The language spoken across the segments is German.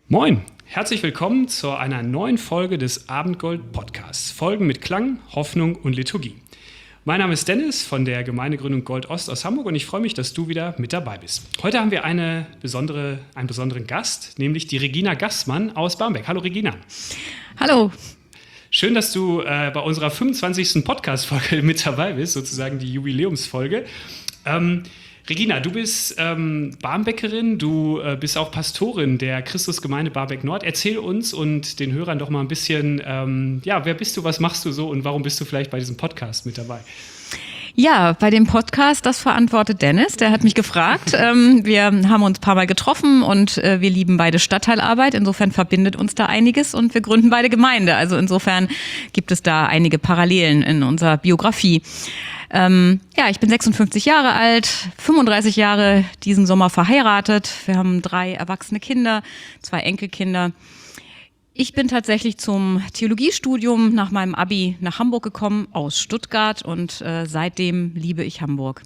Moin, herzlich willkommen zu einer neuen Folge des Abendgold-Podcasts. Folgen mit Klang, Hoffnung und Liturgie. Mein Name ist Dennis von der Gemeindegründung Gold Ost aus Hamburg und ich freue mich, dass du wieder mit dabei bist. Heute haben wir einen besonderen Gast, nämlich die Regina Gassmann aus Barmbek. Hallo Regina. Hallo. Schön, dass du bei unserer 25. Podcast-Folge mit dabei bist, sozusagen die Jubiläumsfolge. Regina, du bist Barmbekerin, du bist auch Pastorin der Christusgemeinde Barmbek Nord. Erzähl uns und den Hörern doch mal ein bisschen, wer bist du, was machst du so und warum bist du vielleicht bei diesem Podcast mit dabei? Ja, bei dem Podcast, das verantwortet Dennis, der hat mich gefragt. Wir haben uns ein paar Mal getroffen und wir lieben beide Stadtteilarbeit. Insofern verbindet uns da einiges und wir gründen beide Gemeinde. Also insofern gibt es da einige Parallelen in unserer Biografie. Ich bin 56 Jahre alt, 35 Jahre diesen Sommer verheiratet. Wir haben 3 erwachsene Kinder, 2 Enkelkinder. Ich bin tatsächlich zum Theologiestudium nach meinem Abi nach Hamburg gekommen, aus Stuttgart, und seitdem liebe ich Hamburg.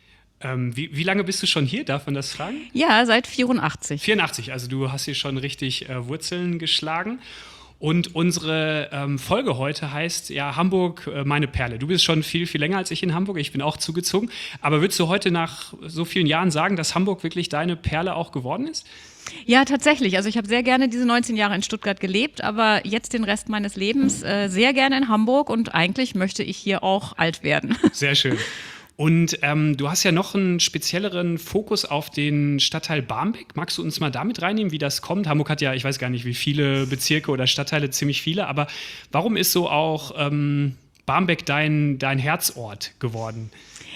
Wie lange bist du schon hier? Darf man das fragen? Ja, seit 84. 84, also du hast hier schon richtig Wurzeln geschlagen. Und unsere Folge heute heißt ja Hamburg, meine Perle. Du bist schon viel, viel länger als ich in Hamburg. Ich bin auch zugezogen. Aber würdest du heute nach so vielen Jahren sagen, dass Hamburg wirklich deine Perle auch geworden ist? Ja, tatsächlich. Also ich habe sehr gerne diese 19 Jahre in Stuttgart gelebt, aber jetzt den Rest meines Lebens sehr gerne in Hamburg und eigentlich möchte ich hier auch alt werden. Sehr schön. Und du hast ja noch einen spezielleren Fokus auf den Stadtteil Barmbek. Magst du uns mal damit reinnehmen, wie das kommt? Hamburg hat ja, ich weiß gar nicht, wie viele Bezirke oder Stadtteile, ziemlich viele. Aber warum ist so auch Barmbek dein Herzort geworden?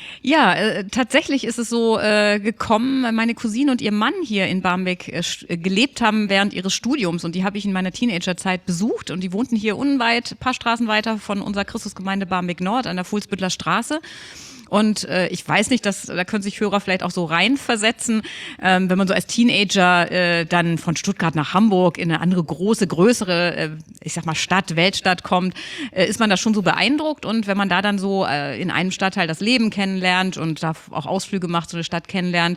Ja, tatsächlich ist es so gekommen, meine Cousine und ihr Mann hier in Barmbek gelebt haben während ihres Studiums und die habe ich in meiner Teenagerzeit besucht und die wohnten hier unweit, ein paar Straßen weiter von unserer Christusgemeinde Barmbek Nord an der Fuhlsbüttler Straße. Und ich weiß nicht, da können sich Hörer vielleicht auch so reinversetzen, wenn man so als Teenager dann von Stuttgart nach Hamburg in eine andere größere, Stadt, Weltstadt kommt, ist man da schon so beeindruckt. Und wenn man da dann so in einem Stadtteil das Leben kennenlernt und da auch Ausflüge macht, so eine Stadt kennenlernt,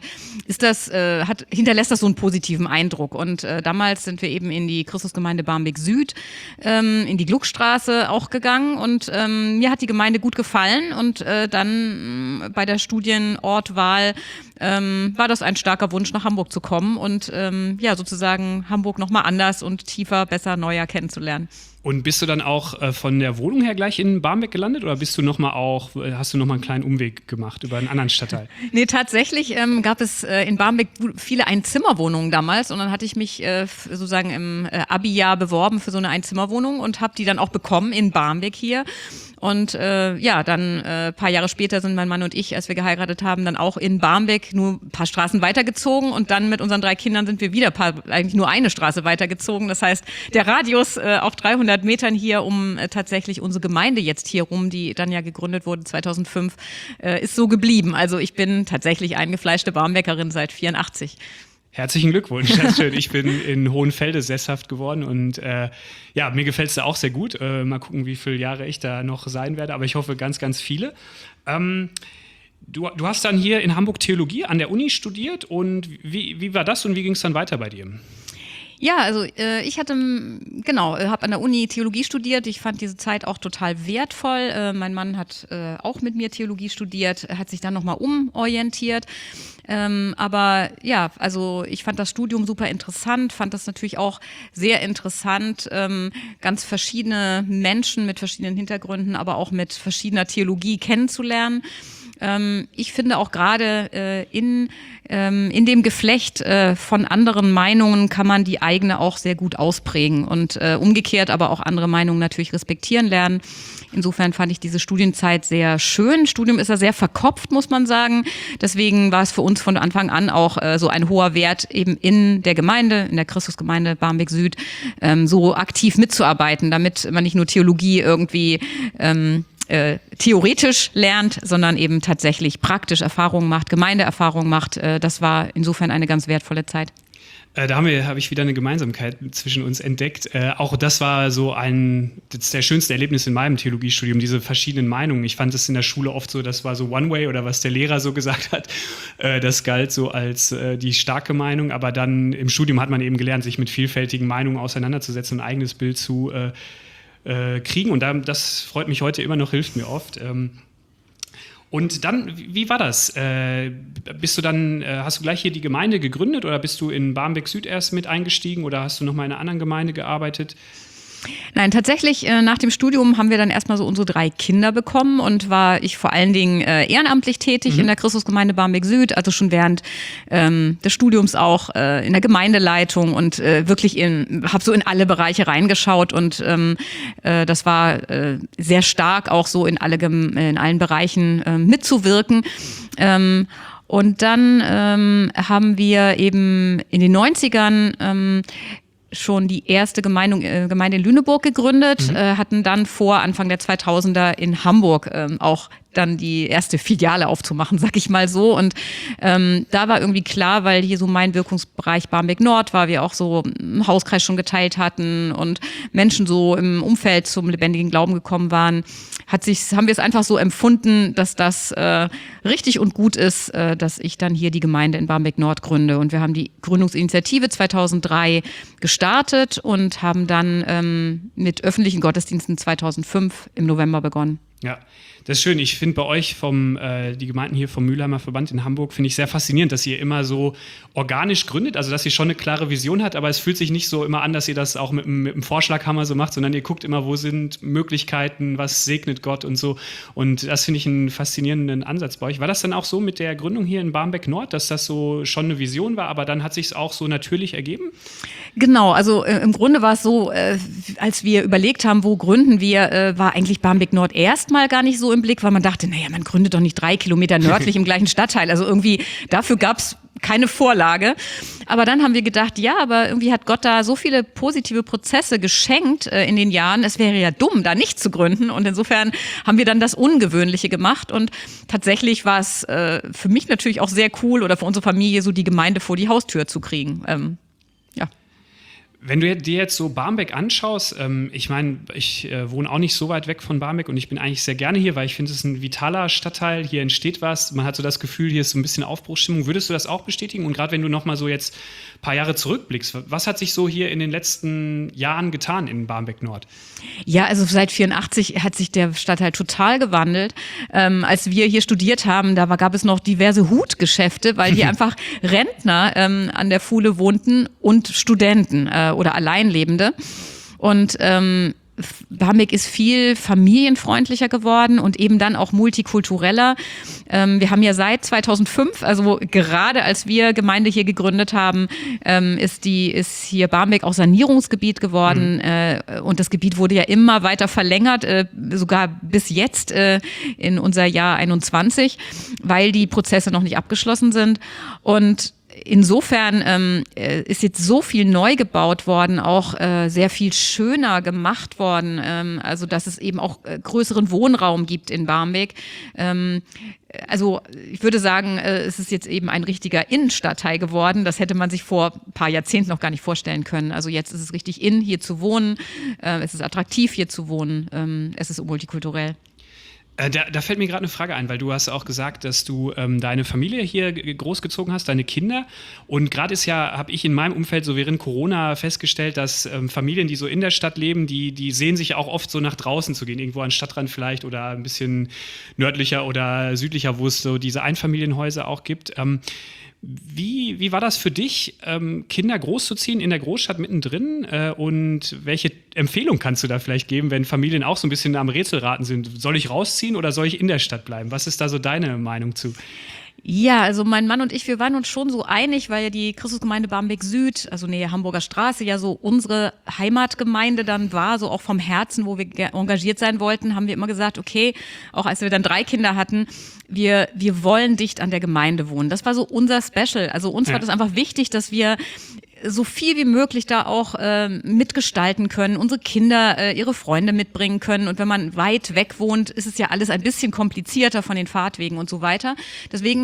hinterlässt das so einen positiven Eindruck. Und damals sind wir eben in die Christusgemeinde Barmbek Süd, in die Gluckstraße auch gegangen. Und mir hat die Gemeinde gut gefallen und dann bei der Studienortwahl war das ein starker Wunsch, nach Hamburg zu kommen und sozusagen Hamburg nochmal anders und tiefer, besser, neuer kennenzulernen. Und bist du dann auch von der Wohnung her gleich in Barmbek gelandet oder hast du noch mal einen kleinen Umweg gemacht über einen anderen Stadtteil? Nee, tatsächlich gab es in Barmbek viele Einzimmerwohnungen damals und dann hatte ich mich sozusagen im Abi-Jahr beworben für so eine Einzimmerwohnung und habe die dann auch bekommen in Barmbek hier. Und dann ein paar Jahre später sind mein Mann und ich, als wir geheiratet haben, dann auch in Barmbek nur ein paar Straßen weitergezogen und dann mit unseren 3 Kindern sind wir wieder eigentlich nur eine Straße weitergezogen. Das heißt, der Radius auf 300 Metern hier um tatsächlich unsere Gemeinde jetzt hier rum, die dann ja gegründet wurde 2005, ist so geblieben. Also ich bin tatsächlich eingefleischte Barmbekerin seit 84. Herzlichen Glückwunsch, das ist schön. Ich bin in Hohenfelde sesshaft geworden und mir gefällt es da auch sehr gut. Mal gucken, wie viele Jahre ich da noch sein werde, aber ich hoffe ganz, ganz viele. Du hast dann hier in Hamburg Theologie an der Uni studiert und wie war das und wie ging es dann weiter bei dir? Ja, also ich habe an der Uni Theologie studiert. Ich fand diese Zeit auch total wertvoll. Mein Mann hat auch mit mir Theologie studiert, hat sich dann nochmal umorientiert. Also ich fand das Studium super interessant, fand das natürlich auch sehr interessant, ganz verschiedene Menschen mit verschiedenen Hintergründen, aber auch mit verschiedener Theologie kennenzulernen. Ich finde auch gerade in dem Geflecht von anderen Meinungen kann man die eigene auch sehr gut ausprägen und umgekehrt aber auch andere Meinungen natürlich respektieren lernen. Insofern fand ich diese Studienzeit sehr schön. Studium ist ja sehr verkopft, muss man sagen. Deswegen war es für uns von Anfang an auch so ein hoher Wert, eben in der Gemeinde, in der Christusgemeinde Barmbek Süd, so aktiv mitzuarbeiten, damit man nicht nur Theologie irgendwie theoretisch lernt, sondern eben tatsächlich praktisch Erfahrungen macht, Gemeindeerfahrungen macht. Das war insofern eine ganz wertvolle Zeit. Da habe ich wieder eine Gemeinsamkeit zwischen uns entdeckt. Auch das war so das der schönste Erlebnis in meinem Theologiestudium, diese verschiedenen Meinungen. Ich fand es in der Schule oft so, das war so One-Way oder was der Lehrer so gesagt hat. Das galt so als die starke Meinung. Aber dann im Studium hat man eben gelernt, sich mit vielfältigen Meinungen auseinanderzusetzen, ein eigenes Bild zu kriegen. Und das freut mich heute immer noch, hilft mir oft. Und dann, wie war das? Hast du gleich hier die Gemeinde gegründet oder bist du in Barmbek Süd erst mit eingestiegen oder hast du noch mal in einer anderen Gemeinde gearbeitet? Nein, tatsächlich nach dem Studium haben wir dann erstmal so unsere 3 Kinder bekommen und war ich vor allen Dingen ehrenamtlich tätig in der Christusgemeinde Barmbek Süd, also schon während des Studiums auch in der Gemeindeleitung und wirklich habe so in alle Bereiche reingeschaut und das war sehr stark auch so in allen Bereichen mitzuwirken. Und dann haben wir eben in den 90ern schon die erste Gemeinde in Lüneburg gegründet, hatten dann vor, Anfang der 2000er in Hamburg auch dann die erste Filiale aufzumachen, sag ich mal so. Und da war irgendwie klar, weil hier so mein Wirkungsbereich Barmbek Nord war, wir auch so einen Hauskreis schon geteilt hatten und Menschen so im Umfeld zum lebendigen Glauben gekommen waren, haben wir es einfach so empfunden, dass das richtig und gut ist, dass ich dann hier die Gemeinde in Barmbek Nord gründe. Und wir haben die Gründungsinitiative 2003 gestartet und haben dann mit öffentlichen Gottesdiensten 2005 im November begonnen. Ja, das ist schön. Ich finde bei euch die Gemeinden hier vom Mülheimer Verband in Hamburg, finde ich sehr faszinierend, dass ihr immer so organisch gründet, also dass ihr schon eine klare Vision habt, aber es fühlt sich nicht so immer an, dass ihr das auch mit dem Vorschlaghammer so macht, sondern ihr guckt immer, wo sind Möglichkeiten, was segnet Gott und so. Und das finde ich einen faszinierenden Ansatz bei euch. War das dann auch so mit der Gründung hier in Barmbek Nord, dass das so schon eine Vision war, aber dann hat sich es auch so natürlich ergeben? Genau, also im Grunde war es so, als wir überlegt haben, wo gründen wir, war eigentlich Barmbek Nord erstmal gar nicht so im Blick, weil man dachte, naja, man gründet doch nicht 3 Kilometer nördlich im gleichen Stadtteil. Also irgendwie, dafür gab's keine Vorlage. Aber dann haben wir gedacht, ja, aber irgendwie hat Gott da so viele positive Prozesse geschenkt in den Jahren. Es wäre ja dumm, da nicht zu gründen. Und insofern haben wir dann das Ungewöhnliche gemacht. Und tatsächlich war es für mich natürlich auch sehr cool oder für unsere Familie, so die Gemeinde vor die Haustür zu kriegen. Ja. Wenn du dir jetzt so Barmbek anschaust, ich meine, ich wohne auch nicht so weit weg von Barmbek und ich bin eigentlich sehr gerne hier, weil ich finde, es ist ein vitaler Stadtteil, hier entsteht was, man hat so das Gefühl, hier ist so ein bisschen Aufbruchsstimmung. Würdest du das auch bestätigen? Und gerade wenn du nochmal so jetzt ein paar Jahre zurückblickst, was hat sich so hier in den letzten Jahren getan in Barmbek Nord? Ja, also seit 1984 hat sich der Stadtteil total gewandelt. Als wir hier studiert haben, gab es noch diverse Hutgeschäfte, weil hier einfach Rentner an der Fuhle wohnten und Studenten oder Alleinlebende. Und Barmbek ist viel familienfreundlicher geworden und eben dann auch multikultureller. Wir haben ja seit 2005, also gerade als wir Gemeinde hier gegründet haben, ist hier Barmbek auch Sanierungsgebiet geworden. Und das Gebiet wurde ja immer weiter verlängert, sogar bis jetzt in unser Jahr 21, weil die Prozesse noch nicht abgeschlossen sind. Und insofern ist jetzt so viel neu gebaut worden, auch sehr viel schöner gemacht worden, also dass es eben auch größeren Wohnraum gibt in Barmbek. Also ich würde sagen, es ist jetzt eben ein richtiger Innenstadtteil geworden. Das hätte man sich vor ein paar Jahrzehnten noch gar nicht vorstellen können. Also jetzt ist es richtig hier zu wohnen. Es ist attraktiv, hier zu wohnen. Es ist multikulturell. Da fällt mir gerade eine Frage ein, weil du hast auch gesagt, dass du deine Familie hier großgezogen hast, deine Kinder. Und gerade habe ich in meinem Umfeld so während Corona festgestellt, dass Familien, die so in der Stadt leben, die sehen sich auch oft so nach draußen zu gehen, irgendwo an den Stadtrand vielleicht oder ein bisschen nördlicher oder südlicher, wo es so diese Einfamilienhäuser auch gibt. Wie war das für dich, Kinder großzuziehen in der Großstadt mittendrin? Und welche Empfehlung kannst du da vielleicht geben, wenn Familien auch so ein bisschen am Rätselraten sind? Soll ich rausziehen oder soll ich in der Stadt bleiben? Was ist da so deine Meinung zu? Ja, also mein Mann und ich, wir waren uns schon so einig, weil ja die Christusgemeinde Barmbek Süd, also Nähe Hamburger Straße, ja so unsere Heimatgemeinde dann war, so auch vom Herzen, wo wir engagiert sein wollten, haben wir immer gesagt, okay, auch als wir dann 3 Kinder hatten, wir wollen dicht an der Gemeinde wohnen. Das war so unser Special. Also uns war das einfach wichtig, dass wir so viel wie möglich da auch mitgestalten können, unsere Kinder ihre Freunde mitbringen können. Und wenn man weit weg wohnt, ist es ja alles ein bisschen komplizierter von den Fahrtwegen und so weiter. Deswegen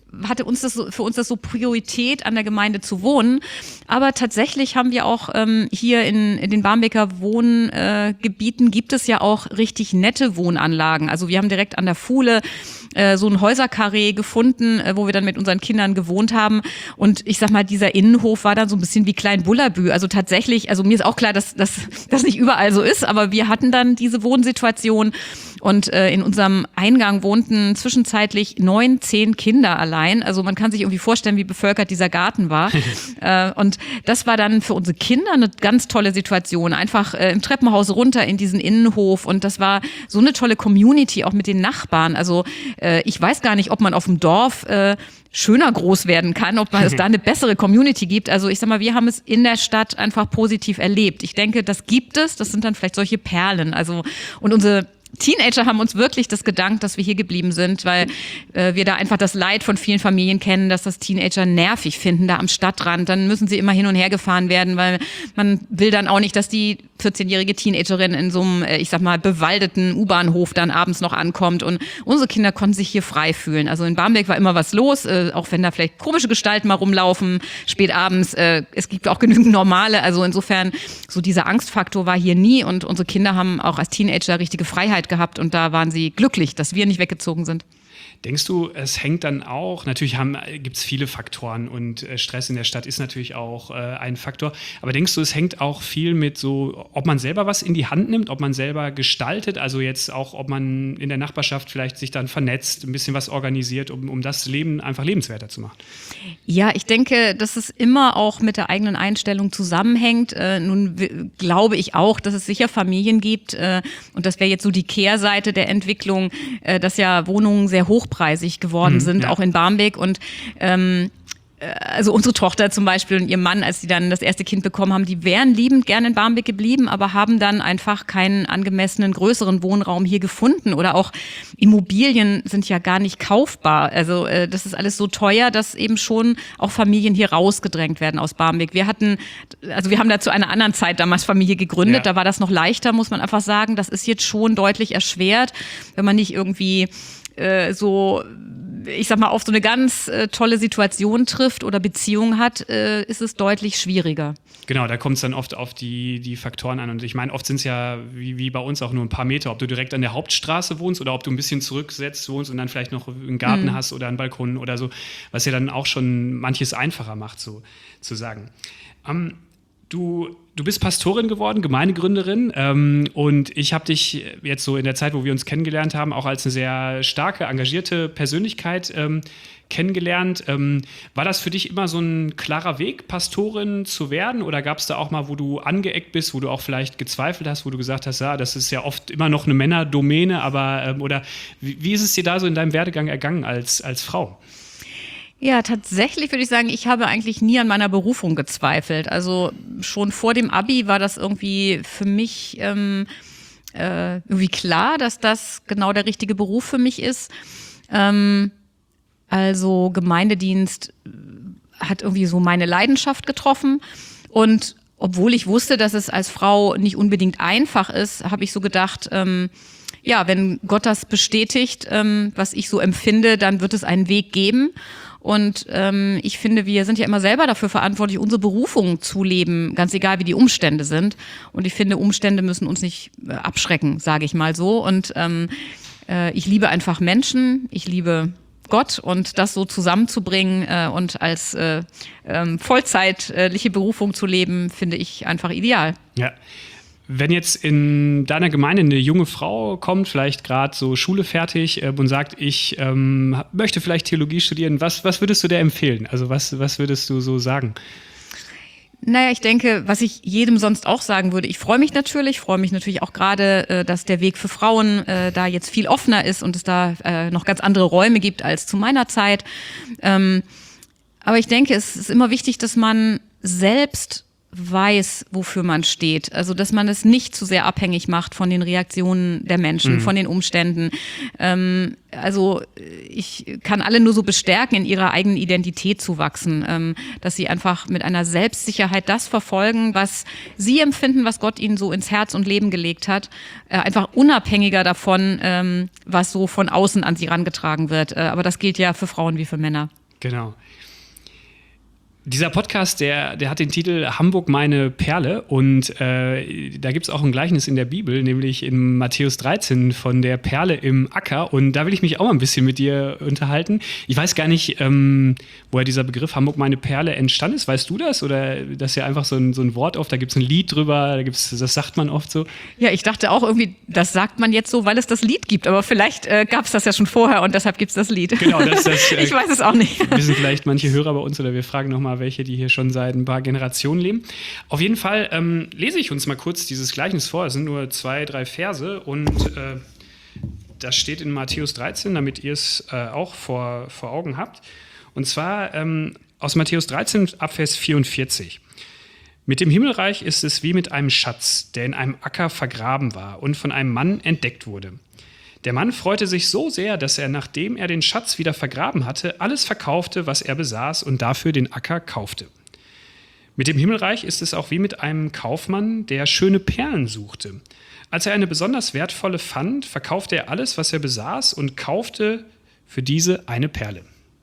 hatte für uns das so Priorität, an der Gemeinde zu wohnen. Aber tatsächlich haben wir auch hier in den Barmbeker Wohngebieten gibt es ja auch richtig nette Wohnanlagen. Also wir haben direkt an der Fuhle so ein Häuserkarree gefunden, wo wir dann mit unseren Kindern gewohnt haben. Und ich sag mal, dieser Innenhof war dann so ein bisschen wie Klein Bullabü. Also tatsächlich, also mir ist auch klar, dass das nicht überall so ist, aber wir hatten dann diese Wohnsituation. Und in unserem Eingang wohnten zwischenzeitlich 9, 10 Kinder allein. Also man kann sich irgendwie vorstellen, wie bevölkert dieser Garten war. Und das war dann für unsere Kinder eine ganz tolle Situation. Einfach im Treppenhaus runter in diesen Innenhof. Und das war so eine tolle Community, auch mit den Nachbarn. Also ich weiß gar nicht, ob man auf dem Dorf schöner groß werden kann, ob es da eine bessere Community gibt. Also ich sag mal, wir haben es in der Stadt einfach positiv erlebt. Ich denke, das gibt es. Das sind dann vielleicht solche Perlen. Also und unsere Teenager haben uns wirklich das gedankt, dass wir hier geblieben sind, weil wir da einfach das Leid von vielen Familien kennen, dass das Teenager nervig finden, da am Stadtrand. Dann müssen sie immer hin und her gefahren werden, weil man will dann auch nicht, dass die 14-jährige Teenagerin in so einem, ich sag mal, bewaldeten U-Bahnhof dann abends noch ankommt. Und unsere Kinder konnten sich hier frei fühlen. Also in Barmbek war immer was los, auch wenn da vielleicht komische Gestalten mal rumlaufen, spät abends. Es gibt auch genügend normale. Also insofern, so dieser Angstfaktor war hier nie. Und unsere Kinder haben auch als Teenager richtige Freiheit gehabt. Und da waren sie glücklich, dass wir nicht weggezogen sind. Denkst du, es hängt dann auch, natürlich gibt es viele Faktoren und Stress in der Stadt ist natürlich auch ein Faktor, aber denkst du, es hängt auch viel mit so, ob man selber was in die Hand nimmt, ob man selber gestaltet, also jetzt auch, ob man in der Nachbarschaft vielleicht sich dann vernetzt, ein bisschen was organisiert, um das Leben einfach lebenswerter zu machen? Ja, ich denke, dass es immer auch mit der eigenen Einstellung zusammenhängt. Nun glaube ich auch, dass es sicher Familien gibt und das wäre jetzt so die Kehrseite der Entwicklung, dass ja Wohnungen sehr hochpreisig geworden sind, auch in Barmbek und also unsere Tochter zum Beispiel und ihr Mann, als sie dann das erste Kind bekommen haben, die wären liebend gerne in Barmbek geblieben, aber haben dann einfach keinen angemessenen, größeren Wohnraum hier gefunden. Oder auch Immobilien sind ja gar nicht kaufbar. Also das ist alles so teuer, dass eben schon auch Familien hier rausgedrängt werden aus Barmbek. Wir haben da zu einer anderen Zeit damals Familie gegründet, da war das noch leichter, muss man einfach sagen. Das ist jetzt schon deutlich erschwert, wenn man nicht irgendwie so, ich sag mal, auf so eine ganz tolle Situation trifft oder Beziehung hat, ist es deutlich schwieriger. Genau, da kommt es dann oft auf die Faktoren an. Und ich meine, oft sind es ja wie bei uns auch nur ein paar Meter, ob du direkt an der Hauptstraße wohnst oder ob du ein bisschen zurückgesetzt wohnst und dann vielleicht noch einen Garten hast oder einen Balkon oder so, was ja dann auch schon manches einfacher macht, so zu sagen. Du bist Pastorin geworden, Gemeindegründerin und ich habe dich jetzt so in der Zeit, wo wir uns kennengelernt haben, auch als eine sehr starke, engagierte Persönlichkeit kennengelernt. War das für dich immer so ein klarer Weg, Pastorin zu werden oder gab es da auch mal, wo du angeeckt bist, wo du auch vielleicht gezweifelt hast, wo du gesagt hast, ja, das ist ja oft immer noch eine Männerdomäne, aber oder wie ist es dir da so in deinem Werdegang ergangen als Frau? Ja, tatsächlich würde ich sagen, ich habe eigentlich nie an meiner Berufung gezweifelt. Also schon vor dem Abi war das irgendwie für mich irgendwie klar, dass das genau der richtige Beruf für mich ist. Also Gemeindedienst hat irgendwie so meine Leidenschaft getroffen und obwohl ich wusste, dass es als Frau nicht unbedingt einfach ist, habe ich so gedacht, ja, wenn Gott das bestätigt, was ich so empfinde, dann wird es einen Weg geben. Und ich finde, wir sind ja immer selber dafür verantwortlich, unsere Berufung zu leben, ganz egal, wie die Umstände sind. Und ich finde, Umstände müssen uns nicht abschrecken, sage ich mal so. Und ich liebe einfach Menschen, ich liebe Gott und das so zusammenzubringen und als vollzeitliche Berufung zu leben, finde ich einfach ideal. Ja. Wenn jetzt in deiner Gemeinde eine junge Frau kommt, vielleicht gerade so Schule fertig und sagt, ich möchte vielleicht Theologie studieren, was würdest du der empfehlen? Also was würdest du so sagen? Naja, ich denke, was ich jedem sonst auch sagen würde, ich freue mich natürlich auch gerade, dass der Weg für Frauen da jetzt viel offener ist und es da noch ganz andere Räume gibt als zu meiner Zeit. Aber ich denke, es ist immer wichtig, dass man selbst weiß, wofür man steht. Also, dass man es nicht zu sehr abhängig macht von den Reaktionen der Menschen, von den Umständen. Also, ich kann alle nur so bestärken, in ihrer eigenen Identität zu wachsen, dass sie einfach mit einer Selbstsicherheit das verfolgen, was sie empfinden, was Gott ihnen so ins Herz und Leben gelegt hat, einfach unabhängiger davon, was so von außen an sie herangetragen wird. Aber das gilt ja für Frauen wie für Männer. Genau. Dieser Podcast, der hat den Titel Hamburg meine Perle und da gibt es auch ein Gleichnis in der Bibel, nämlich in Matthäus 13 von der Perle im Acker und da will ich mich auch mal ein bisschen mit dir unterhalten. Ich weiß gar nicht, woher dieser Begriff Hamburg meine Perle entstanden ist. Weißt du das? Oder das ist ja einfach so ein Wort oft, da gibt es ein Lied drüber, das sagt man oft so. Ja, ich dachte auch irgendwie, das sagt man jetzt so, weil es das Lied gibt, aber vielleicht gab es das ja schon vorher und deshalb gibt es das Lied. Genau, ich weiß es auch nicht. Wissen vielleicht manche Hörer bei uns oder wir fragen nochmal welche, die hier schon seit ein paar Generationen leben. Auf jeden Fall lese ich uns mal kurz dieses Gleichnis vor. Es sind nur 2, 3 Verse und das steht in Matthäus 13, damit ihr es auch vor Augen habt. Und zwar aus Matthäus 13 ab Vers 44. Mit dem Himmelreich ist es wie mit einem Schatz, der in einem Acker vergraben war und von einem Mann entdeckt wurde. Der Mann freute sich so sehr, dass er, nachdem er den Schatz wieder vergraben hatte, alles verkaufte, was er besaß und dafür den Acker kaufte. Mit dem Himmelreich ist es auch wie mit einem Kaufmann, der schöne Perlen suchte. Als er eine besonders wertvolle fand, verkaufte er alles, was er besaß und kaufte für diese eine Perle.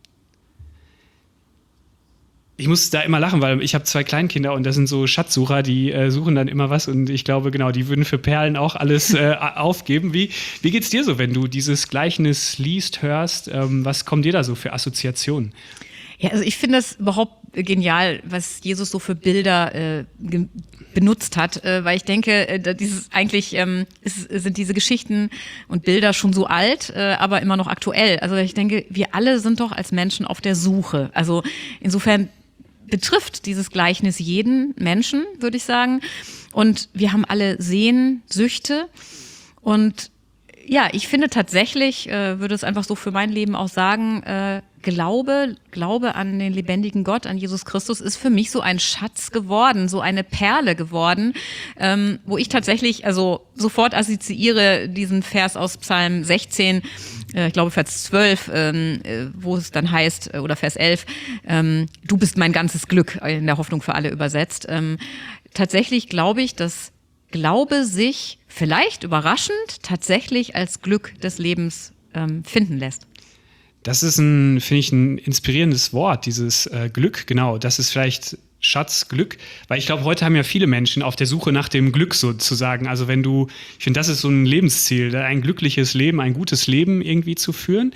Ich muss da immer lachen, weil ich habe 2 Kleinkinder und das sind so Schatzsucher, die suchen dann immer was und ich glaube, genau, die würden für Perlen auch alles aufgeben. Wie geht's dir so, wenn du dieses Gleichnis liest, hörst? Was kommen dir da so für Assoziationen? Ja, also ich finde das überhaupt genial, was Jesus so für Bilder benutzt hat, weil ich denke, sind diese Geschichten und Bilder schon so alt, aber immer noch aktuell. Also ich denke, wir alle sind doch als Menschen auf der Suche. Also insofern betrifft dieses Gleichnis jeden Menschen, würde ich sagen. Und wir haben alle Sehnsüchte. Und ja, ich finde tatsächlich, würde es einfach so für mein Leben auch sagen, Glaube an den lebendigen Gott, an Jesus Christus, ist für mich so ein Schatz geworden, so eine Perle geworden, wo ich tatsächlich also sofort assoziiere diesen Vers aus Psalm 16, ich glaube Vers 12, wo es dann heißt, oder Vers 11, du bist mein ganzes Glück, in der Hoffnung für alle übersetzt. Tatsächlich glaube ich, dass Glaube sich vielleicht überraschend tatsächlich als Glück des Lebens finden lässt. Das ist finde ich, ein inspirierendes Wort, dieses Glück, genau. Das ist vielleicht Schatz, Glück, weil ich glaube, heute haben ja viele Menschen auf der Suche nach dem Glück sozusagen. Also ich finde, das ist so ein Lebensziel, ein glückliches Leben, ein gutes Leben irgendwie zu führen.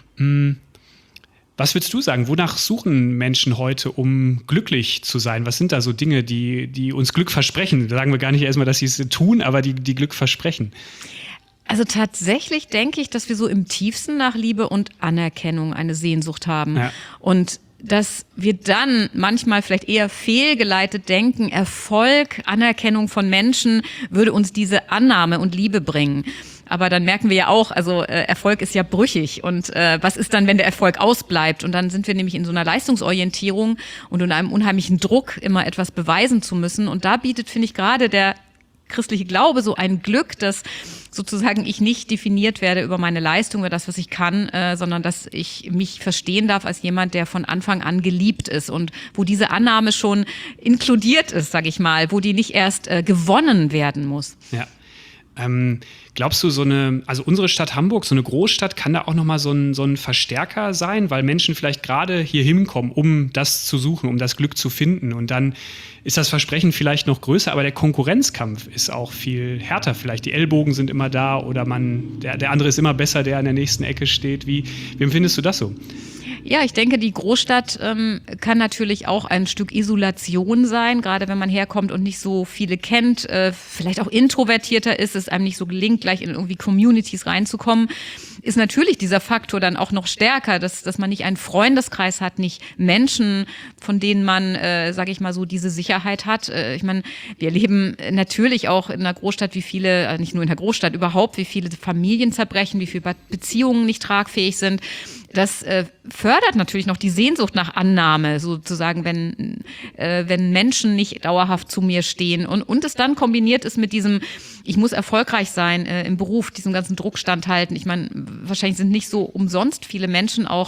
Was würdest du sagen? Wonach suchen Menschen heute, um glücklich zu sein? Was sind da so Dinge, die uns Glück versprechen? Da sagen wir gar nicht erstmal, dass sie es tun, aber die Glück versprechen. Also tatsächlich denke ich, dass wir so im tiefsten nach Liebe und Anerkennung eine Sehnsucht haben. Ja. Und dass wir dann manchmal vielleicht eher fehlgeleitet denken, Erfolg, Anerkennung von Menschen würde uns diese Annahme und Liebe bringen. Aber dann merken wir ja auch, also Erfolg ist ja brüchig. Und was ist dann, wenn der Erfolg ausbleibt? Und dann sind wir nämlich in so einer Leistungsorientierung und in einem unheimlichen Druck, immer etwas beweisen zu müssen. Und da bietet, finde ich, gerade der christliche Glaube so ein Glück, dass sozusagen ich nicht definiert werde über meine Leistung, über das, was ich kann, sondern dass ich mich verstehen darf als jemand, der von Anfang an geliebt ist und wo diese Annahme schon inkludiert ist, sage ich mal, wo die nicht erst gewonnen werden muss. Ja. Glaubst du, also unsere Stadt Hamburg, so eine Großstadt, kann da auch nochmal so ein Verstärker sein, weil Menschen vielleicht gerade hier hinkommen, um das zu suchen, um das Glück zu finden und dann ist das Versprechen vielleicht noch größer, aber der Konkurrenzkampf ist auch viel härter vielleicht. Die Ellbogen sind immer da oder der andere ist immer besser, der an der nächsten Ecke steht. Wie empfindest du das so? Ja, ich denke, die Großstadt kann natürlich auch ein Stück Isolation sein, gerade wenn man herkommt und nicht so viele kennt, vielleicht auch introvertierter ist, es einem nicht so gelingt, gleich in irgendwie Communities reinzukommen, ist natürlich dieser Faktor dann auch noch stärker, dass man nicht einen Freundeskreis hat, nicht Menschen, von denen man, sage ich mal so, diese Sicherheit hat. Ich meine, wir leben natürlich auch in einer Großstadt, wie viele, nicht nur in der Großstadt überhaupt, wie viele Familien zerbrechen, wie viele Beziehungen nicht tragfähig sind. Das fördert natürlich noch die Sehnsucht nach Annahme, sozusagen, wenn Menschen nicht dauerhaft zu mir stehen und es dann kombiniert ist mit diesem, ich muss erfolgreich sein im Beruf, diesem ganzen Druck standhalten. Ich meine, wahrscheinlich sind nicht so umsonst viele Menschen auch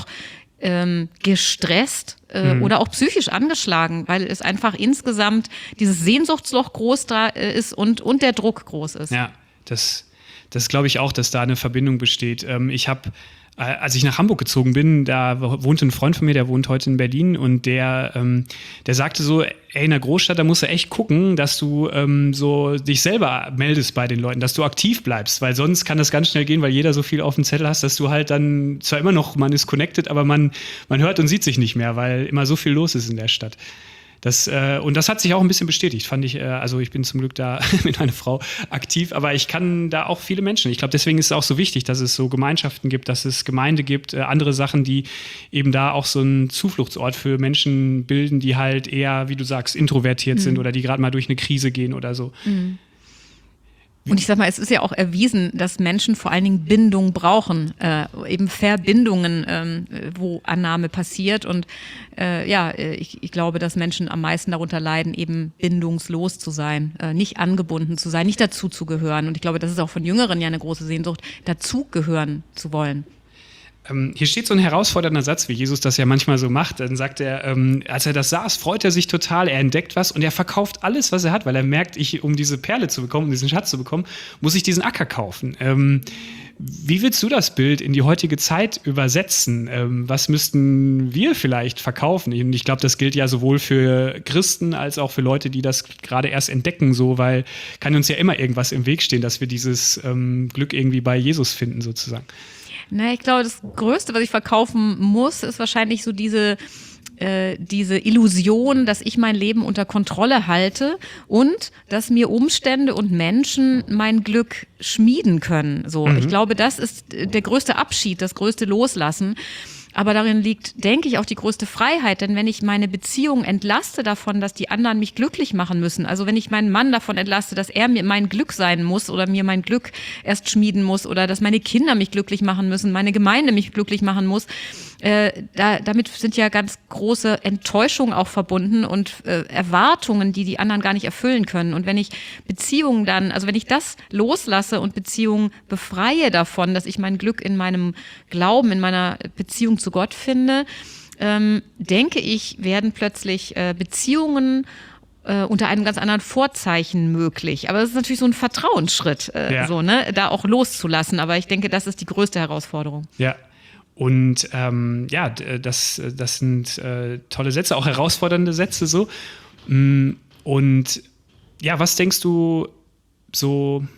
gestresst oder auch psychisch angeschlagen, weil es einfach insgesamt dieses Sehnsuchtsloch groß da ist und der Druck groß ist. Ja, das glaube ich auch, dass da eine Verbindung besteht. Ich habe als ich nach Hamburg gezogen bin, da wohnte ein Freund von mir, der wohnt heute in Berlin und der sagte so, ey, in der Großstadt, da musst du echt gucken, dass du so dich selber meldest bei den Leuten, dass du aktiv bleibst, weil sonst kann das ganz schnell gehen, weil jeder so viel auf dem Zettel hast, dass du halt dann zwar immer noch, man ist connected, aber man hört und sieht sich nicht mehr, weil immer so viel los ist in der Stadt. Und das hat sich auch ein bisschen bestätigt, fand ich. Also ich bin zum Glück da mit meiner Frau aktiv, aber ich kann da auch viele Menschen. Ich glaube, deswegen ist es auch so wichtig, dass es so Gemeinschaften gibt, dass es Gemeinde gibt, andere Sachen, die eben da auch so einen Zufluchtsort für Menschen bilden, die halt eher, wie du sagst, introvertiert sind oder die gerade mal durch eine Krise gehen oder so. Mhm. Und ich sag mal, es ist ja auch erwiesen, dass Menschen vor allen Dingen Bindung brauchen, eben Verbindungen, wo Annahme passiert. Und ich glaube, dass Menschen am meisten darunter leiden, eben bindungslos zu sein, nicht angebunden zu sein, nicht dazu zu gehören. Und ich glaube, das ist auch von Jüngeren ja eine große Sehnsucht, dazugehören zu wollen. Hier steht so ein herausfordernder Satz, wie Jesus das ja manchmal so macht. Dann sagt er, als er das saß, freut er sich total, er entdeckt was und er verkauft alles, was er hat, weil er merkt, um diese Perle zu bekommen, um diesen Schatz zu bekommen, muss ich diesen Acker kaufen. Wie willst du das Bild in die heutige Zeit übersetzen? Was müssten wir vielleicht verkaufen? Und ich glaube, das gilt ja sowohl für Christen als auch für Leute, die das gerade erst entdecken, so, weil kann uns ja immer irgendwas im Weg stehen, dass wir dieses Glück irgendwie bei Jesus finden, sozusagen. Na, ich glaube, das Größte, was ich verkaufen muss, ist wahrscheinlich so diese Illusion, dass ich mein Leben unter Kontrolle halte und dass mir Umstände und Menschen mein Glück schmieden können. So, ich glaube, das ist der größte Abschied, das größte Loslassen. Aber darin liegt, denke ich, auch die größte Freiheit. Denn wenn ich meine Beziehung entlaste davon, dass die anderen mich glücklich machen müssen, also wenn ich meinen Mann davon entlaste, dass er mir mein Glück sein muss oder mir mein Glück erst schmieden muss oder dass meine Kinder mich glücklich machen müssen, meine Gemeinde mich glücklich machen muss, damit sind ja ganz große Enttäuschungen auch verbunden und Erwartungen, die anderen gar nicht erfüllen können. Und wenn ich Beziehungen wenn ich das loslasse und Beziehungen befreie davon, dass ich mein Glück in meinem Glauben, in meiner Beziehung zu Gott finde, denke ich, werden plötzlich Beziehungen unter einem ganz anderen Vorzeichen möglich. Aber das ist natürlich so ein Vertrauensschritt, da auch loszulassen. Aber ich denke, das ist die größte Herausforderung. Ja. Und das sind tolle Sätze, auch herausfordernde Sätze so. Und ja, was denkst du so,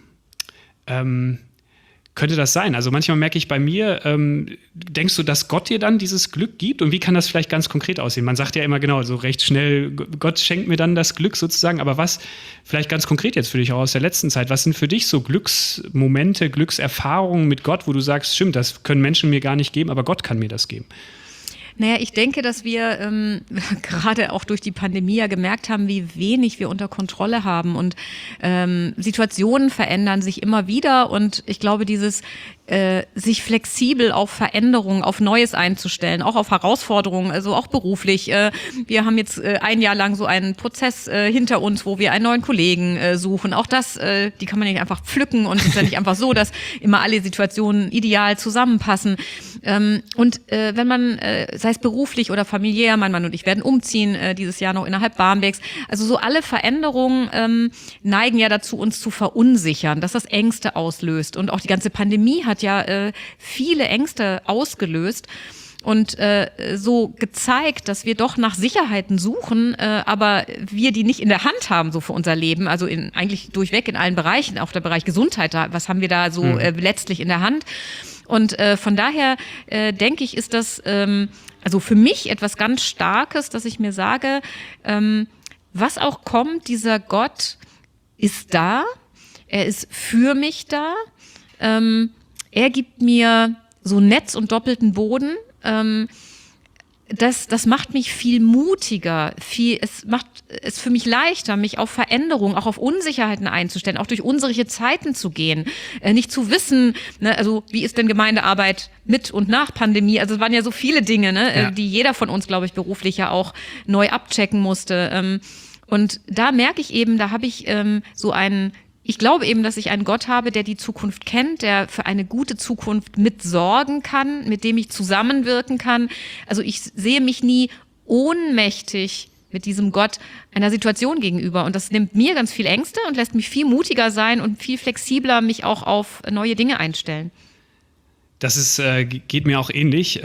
könnte das sein? Also manchmal merke ich bei mir, denkst du, dass Gott dir dann dieses Glück gibt? Und wie kann das vielleicht ganz konkret aussehen? Man sagt ja immer genau, so recht schnell, Gott schenkt mir dann das Glück sozusagen. Aber was, vielleicht ganz konkret jetzt für dich auch aus der letzten Zeit, was sind für dich so Glücksmomente, Glückserfahrungen mit Gott, wo du sagst, stimmt, das können Menschen mir gar nicht geben, aber Gott kann mir das geben? Naja, ich denke, dass wir gerade auch durch die Pandemie ja gemerkt haben, wie wenig wir unter Kontrolle haben und Situationen verändern sich immer wieder und ich glaube, dieses sich flexibel auf Veränderungen, auf Neues einzustellen, auch auf Herausforderungen, also auch beruflich. Wir haben jetzt ein Jahr lang so einen Prozess hinter uns, wo wir einen neuen Kollegen suchen. Auch das, die kann man nicht einfach pflücken und es ist ja nicht einfach so, dass immer alle Situationen ideal zusammenpassen. Und wenn man, sei es beruflich oder familiär, mein Mann und ich werden umziehen dieses Jahr noch innerhalb Barmbeks. Also so alle Veränderungen neigen ja dazu, uns zu verunsichern, dass das Ängste auslöst. Und auch die ganze Pandemie hat ja viele Ängste ausgelöst und so gezeigt, dass wir doch nach Sicherheiten suchen, aber wir die nicht in der Hand haben so für unser Leben, also eigentlich durchweg in allen Bereichen, auch der Bereich Gesundheit, was haben wir da so letztlich in der Hand? Und von daher denke ich, ist das also für mich etwas ganz Starkes, dass ich mir sage, was auch kommt, dieser Gott ist da, er ist für mich da, er gibt mir so Netz und doppelten Boden. Das macht mich viel mutiger. Es macht es für mich leichter, mich auf Veränderungen, auch auf Unsicherheiten einzustellen, auch durch unsichere Zeiten zu gehen. Nicht zu wissen, ne, also wie ist denn Gemeindearbeit mit und nach Pandemie? Also es waren ja so viele Dinge, ne, die jeder von uns, glaube ich, beruflich ja auch neu abchecken musste. Und da merke ich eben, da habe ich ich glaube eben, dass ich einen Gott habe, der die Zukunft kennt, der für eine gute Zukunft mitsorgen kann, mit dem ich zusammenwirken kann. Also ich sehe mich nie ohnmächtig mit diesem Gott einer Situation gegenüber. Und das nimmt mir ganz viel Ängste und lässt mich viel mutiger sein und viel flexibler mich auch auf neue Dinge einstellen. Das ist, geht mir auch ähnlich.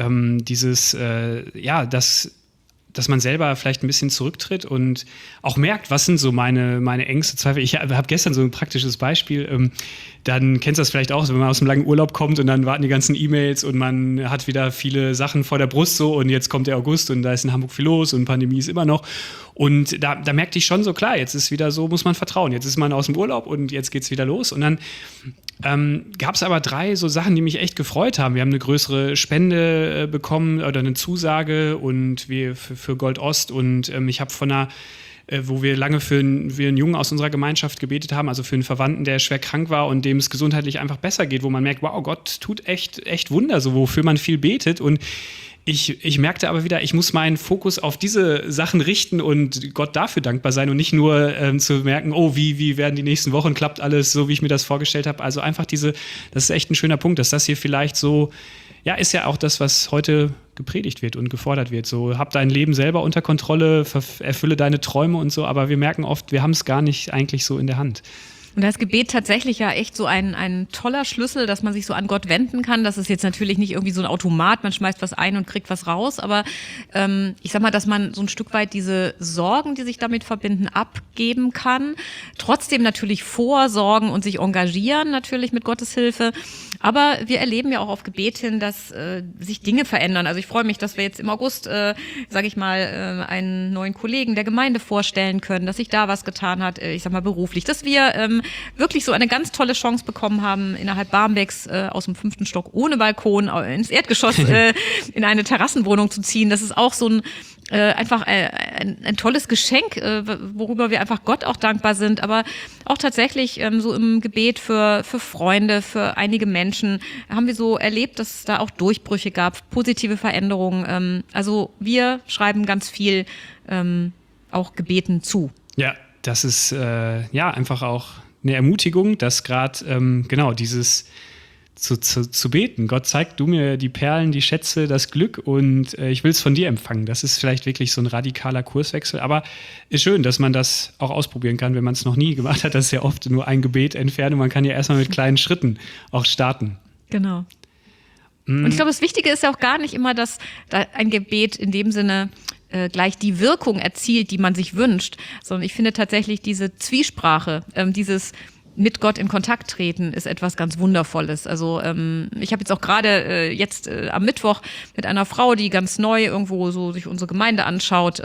Dass man selber vielleicht ein bisschen zurücktritt und auch merkt, was sind so meine Ängste, Zweifel. Ich habe gestern so ein praktisches Beispiel. Dann kennst du das vielleicht auch, wenn man aus einem langen Urlaub kommt und dann warten die ganzen E-Mails und man hat wieder viele Sachen vor der Brust so und jetzt kommt der August und da ist in Hamburg viel los und Pandemie ist immer noch. Und da merkte ich schon so, klar, jetzt ist wieder so, muss man vertrauen. Jetzt ist man aus dem Urlaub und jetzt geht's wieder los. Und dann gab es aber 3 so Sachen, die mich echt gefreut haben. Wir haben eine größere Spende bekommen oder eine Zusage und wir für Gold Ost und ich habe von einer wo wir lange für einen Jungen aus unserer Gemeinschaft gebetet haben, also für einen Verwandten, der schwer krank war und dem es gesundheitlich einfach besser geht, wo man merkt, wow, Gott tut echt Wunder, so wofür man viel betet. Und ich merkte aber wieder, ich muss meinen Fokus auf diese Sachen richten und Gott dafür dankbar sein und nicht nur zu merken, oh, wie werden die nächsten Wochen, klappt alles so, wie ich mir das vorgestellt habe. Also einfach das ist echt ein schöner Punkt, dass das hier vielleicht so, ja, ist ja auch das, was heute gepredigt wird und gefordert wird. So, hab dein Leben selber unter Kontrolle, erfülle deine Träume und so, aber wir merken oft, wir haben es gar nicht eigentlich so in der Hand. Und das Gebet tatsächlich ja echt so ein toller Schlüssel, dass man sich so an Gott wenden kann. Das ist jetzt natürlich nicht irgendwie so ein Automat, man schmeißt was ein und kriegt was raus, aber ich sag mal, dass man so ein Stück weit diese Sorgen, die sich damit verbinden, abgeben kann. Trotzdem natürlich vorsorgen und sich engagieren, natürlich mit Gottes Hilfe. Aber wir erleben ja auch auf Gebet hin, dass sich Dinge verändern. Also ich freue mich, dass wir jetzt im August, sage ich mal, einen neuen Kollegen der Gemeinde vorstellen können, dass sich da was getan hat, ich sag mal beruflich, dass wir wirklich so eine ganz tolle Chance bekommen haben, innerhalb Barmbeks aus dem 5. Stock ohne Balkon ins Erdgeschoss in eine Terrassenwohnung zu ziehen. Das ist auch so ein tolles Geschenk, worüber wir einfach Gott auch dankbar sind, aber auch tatsächlich so im Gebet für Freunde, für einige Menschen haben wir so erlebt, dass es da auch Durchbrüche gab, positive Veränderungen. Also wir schreiben ganz viel auch Gebeten zu. Ja, das ist einfach auch eine Ermutigung, dass gerade dieses zu beten. Gott, zeig du mir die Perlen, die Schätze, das Glück und ich will es von dir empfangen. Das ist vielleicht wirklich so ein radikaler Kurswechsel, aber ist schön, dass man das auch ausprobieren kann, wenn man es noch nie gemacht hat. Das ist ja oft nur ein Gebet entfernt und man kann ja erstmal mit kleinen Schritten auch starten. Genau. Und ich glaube, das Wichtige ist ja auch gar nicht immer, dass da ein Gebet in dem Sinne gleich die Wirkung erzielt, die man sich wünscht, sondern ich finde tatsächlich diese Zwiesprache, dieses mit Gott in Kontakt treten ist etwas ganz Wundervolles. Also ich habe jetzt auch gerade am Mittwoch mit einer Frau, die ganz neu irgendwo so sich unsere Gemeinde anschaut,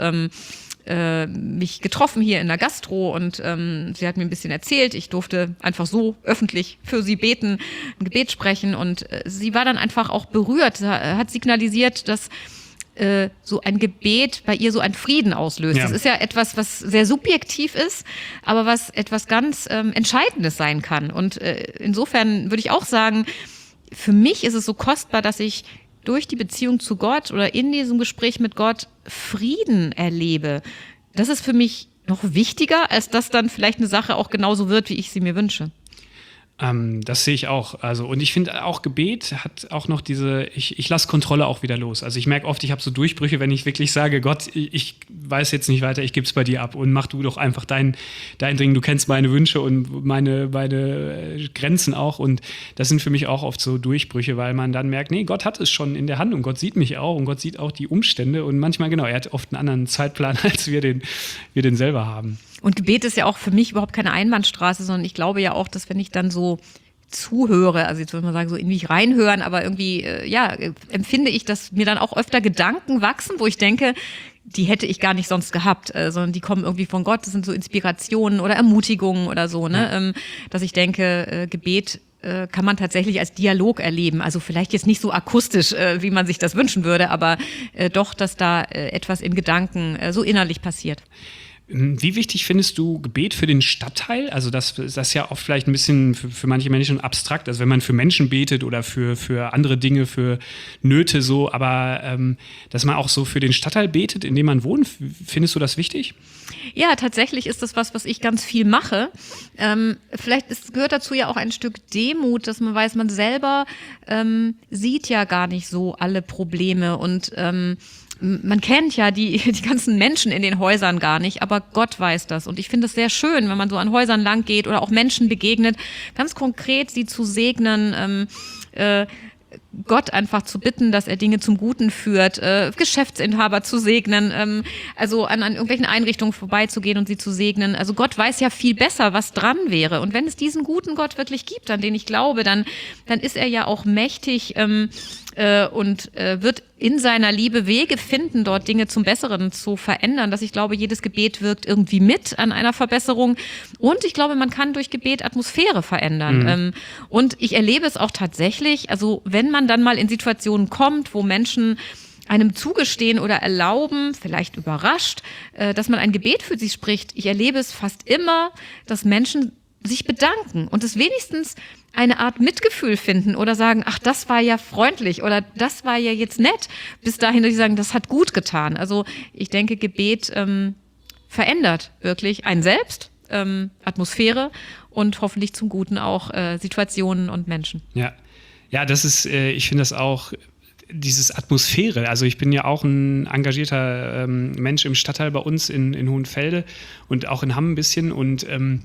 mich getroffen hier in der Gastro und sie hat mir ein bisschen erzählt. Ich durfte einfach so öffentlich für sie beten, ein Gebet sprechen und sie war dann einfach auch berührt, hat signalisiert, dass so ein Gebet bei ihr so einen Frieden auslöst. Ja. Das ist ja etwas, was sehr subjektiv ist, aber was etwas ganz Entscheidendes sein kann. Und insofern würde ich auch sagen, für mich ist es so kostbar, dass ich durch die Beziehung zu Gott oder in diesem Gespräch mit Gott Frieden erlebe. Das ist für mich noch wichtiger, als dass dann vielleicht eine Sache auch genauso wird, wie ich sie mir wünsche. Das sehe ich auch. Also, und ich finde auch Gebet hat auch noch ich lasse Kontrolle auch wieder los. Also ich merke oft, ich habe so Durchbrüche, wenn ich wirklich sage, Gott, ich weiß jetzt nicht weiter, ich gebe es bei dir ab und mach du doch einfach dein Ding. Du kennst meine Wünsche und meine Grenzen auch. Und das sind für mich auch oft so Durchbrüche, weil man dann merkt, nee, Gott hat es schon in der Hand und Gott sieht mich auch und Gott sieht auch die Umstände. Und manchmal, genau, er hat oft einen anderen Zeitplan, als wir den selber haben. Und Gebet ist ja auch für mich überhaupt keine Einbahnstraße, sondern ich glaube ja auch, dass wenn ich dann so zuhöre, also jetzt würde man sagen, so in mich reinhören, aber irgendwie, empfinde ich, dass mir dann auch öfter Gedanken wachsen, wo ich denke, die hätte ich gar nicht sonst gehabt, sondern die kommen irgendwie von Gott, das sind so Inspirationen oder Ermutigungen oder so, ne? Ja. Dass ich denke, Gebet kann man tatsächlich als Dialog erleben. Also vielleicht jetzt nicht so akustisch, wie man sich das wünschen würde, aber doch, dass da etwas in Gedanken so innerlich passiert. Wie wichtig findest du Gebet für den Stadtteil? Also das ist ja oft vielleicht ein bisschen für manche Menschen abstrakt, also wenn man für Menschen betet oder für andere Dinge, für Nöte so, aber dass man auch so für den Stadtteil betet, in dem man wohnt, findest du das wichtig? Ja, tatsächlich ist das was ich ganz viel mache. Vielleicht gehört dazu ja auch ein Stück Demut, dass man weiß, man selber sieht ja gar nicht so alle Probleme und man kennt ja die ganzen Menschen in den Häusern gar nicht, aber Gott weiß das. Und ich finde es sehr schön, wenn man so an Häusern lang geht oder auch Menschen begegnet, ganz konkret sie zu segnen, Gott einfach zu bitten, dass er Dinge zum Guten führt, Geschäftsinhaber zu segnen, also an irgendwelchen Einrichtungen vorbeizugehen und sie zu segnen. Also Gott weiß ja viel besser, was dran wäre. Und wenn es diesen guten Gott wirklich gibt, an den ich glaube, dann ist er ja auch mächtig und wird in seiner Liebe Wege finden, dort Dinge zum Besseren zu verändern. Dass ich glaube, jedes Gebet wirkt irgendwie mit an einer Verbesserung. Und ich glaube, man kann durch Gebet Atmosphäre verändern. Und ich erlebe es auch tatsächlich, also wenn man dann mal in Situationen kommt, wo Menschen einem zugestehen oder erlauben, vielleicht überrascht, dass man ein Gebet für sie spricht. Ich erlebe es fast immer, dass Menschen sich bedanken und es wenigstens eine Art Mitgefühl finden oder sagen, ach, das war ja freundlich oder das war ja jetzt nett, bis dahin, dass sie sagen, das hat gut getan. Also ich denke, Gebet verändert wirklich einen selbst, Atmosphäre und hoffentlich zum Guten auch Situationen und Menschen. Ja, das ist, ich finde das auch, dieses Atmosphäre, also ich bin ja auch ein engagierter Mensch im Stadtteil bei uns in Hohenfelde und auch in Hamm ein bisschen und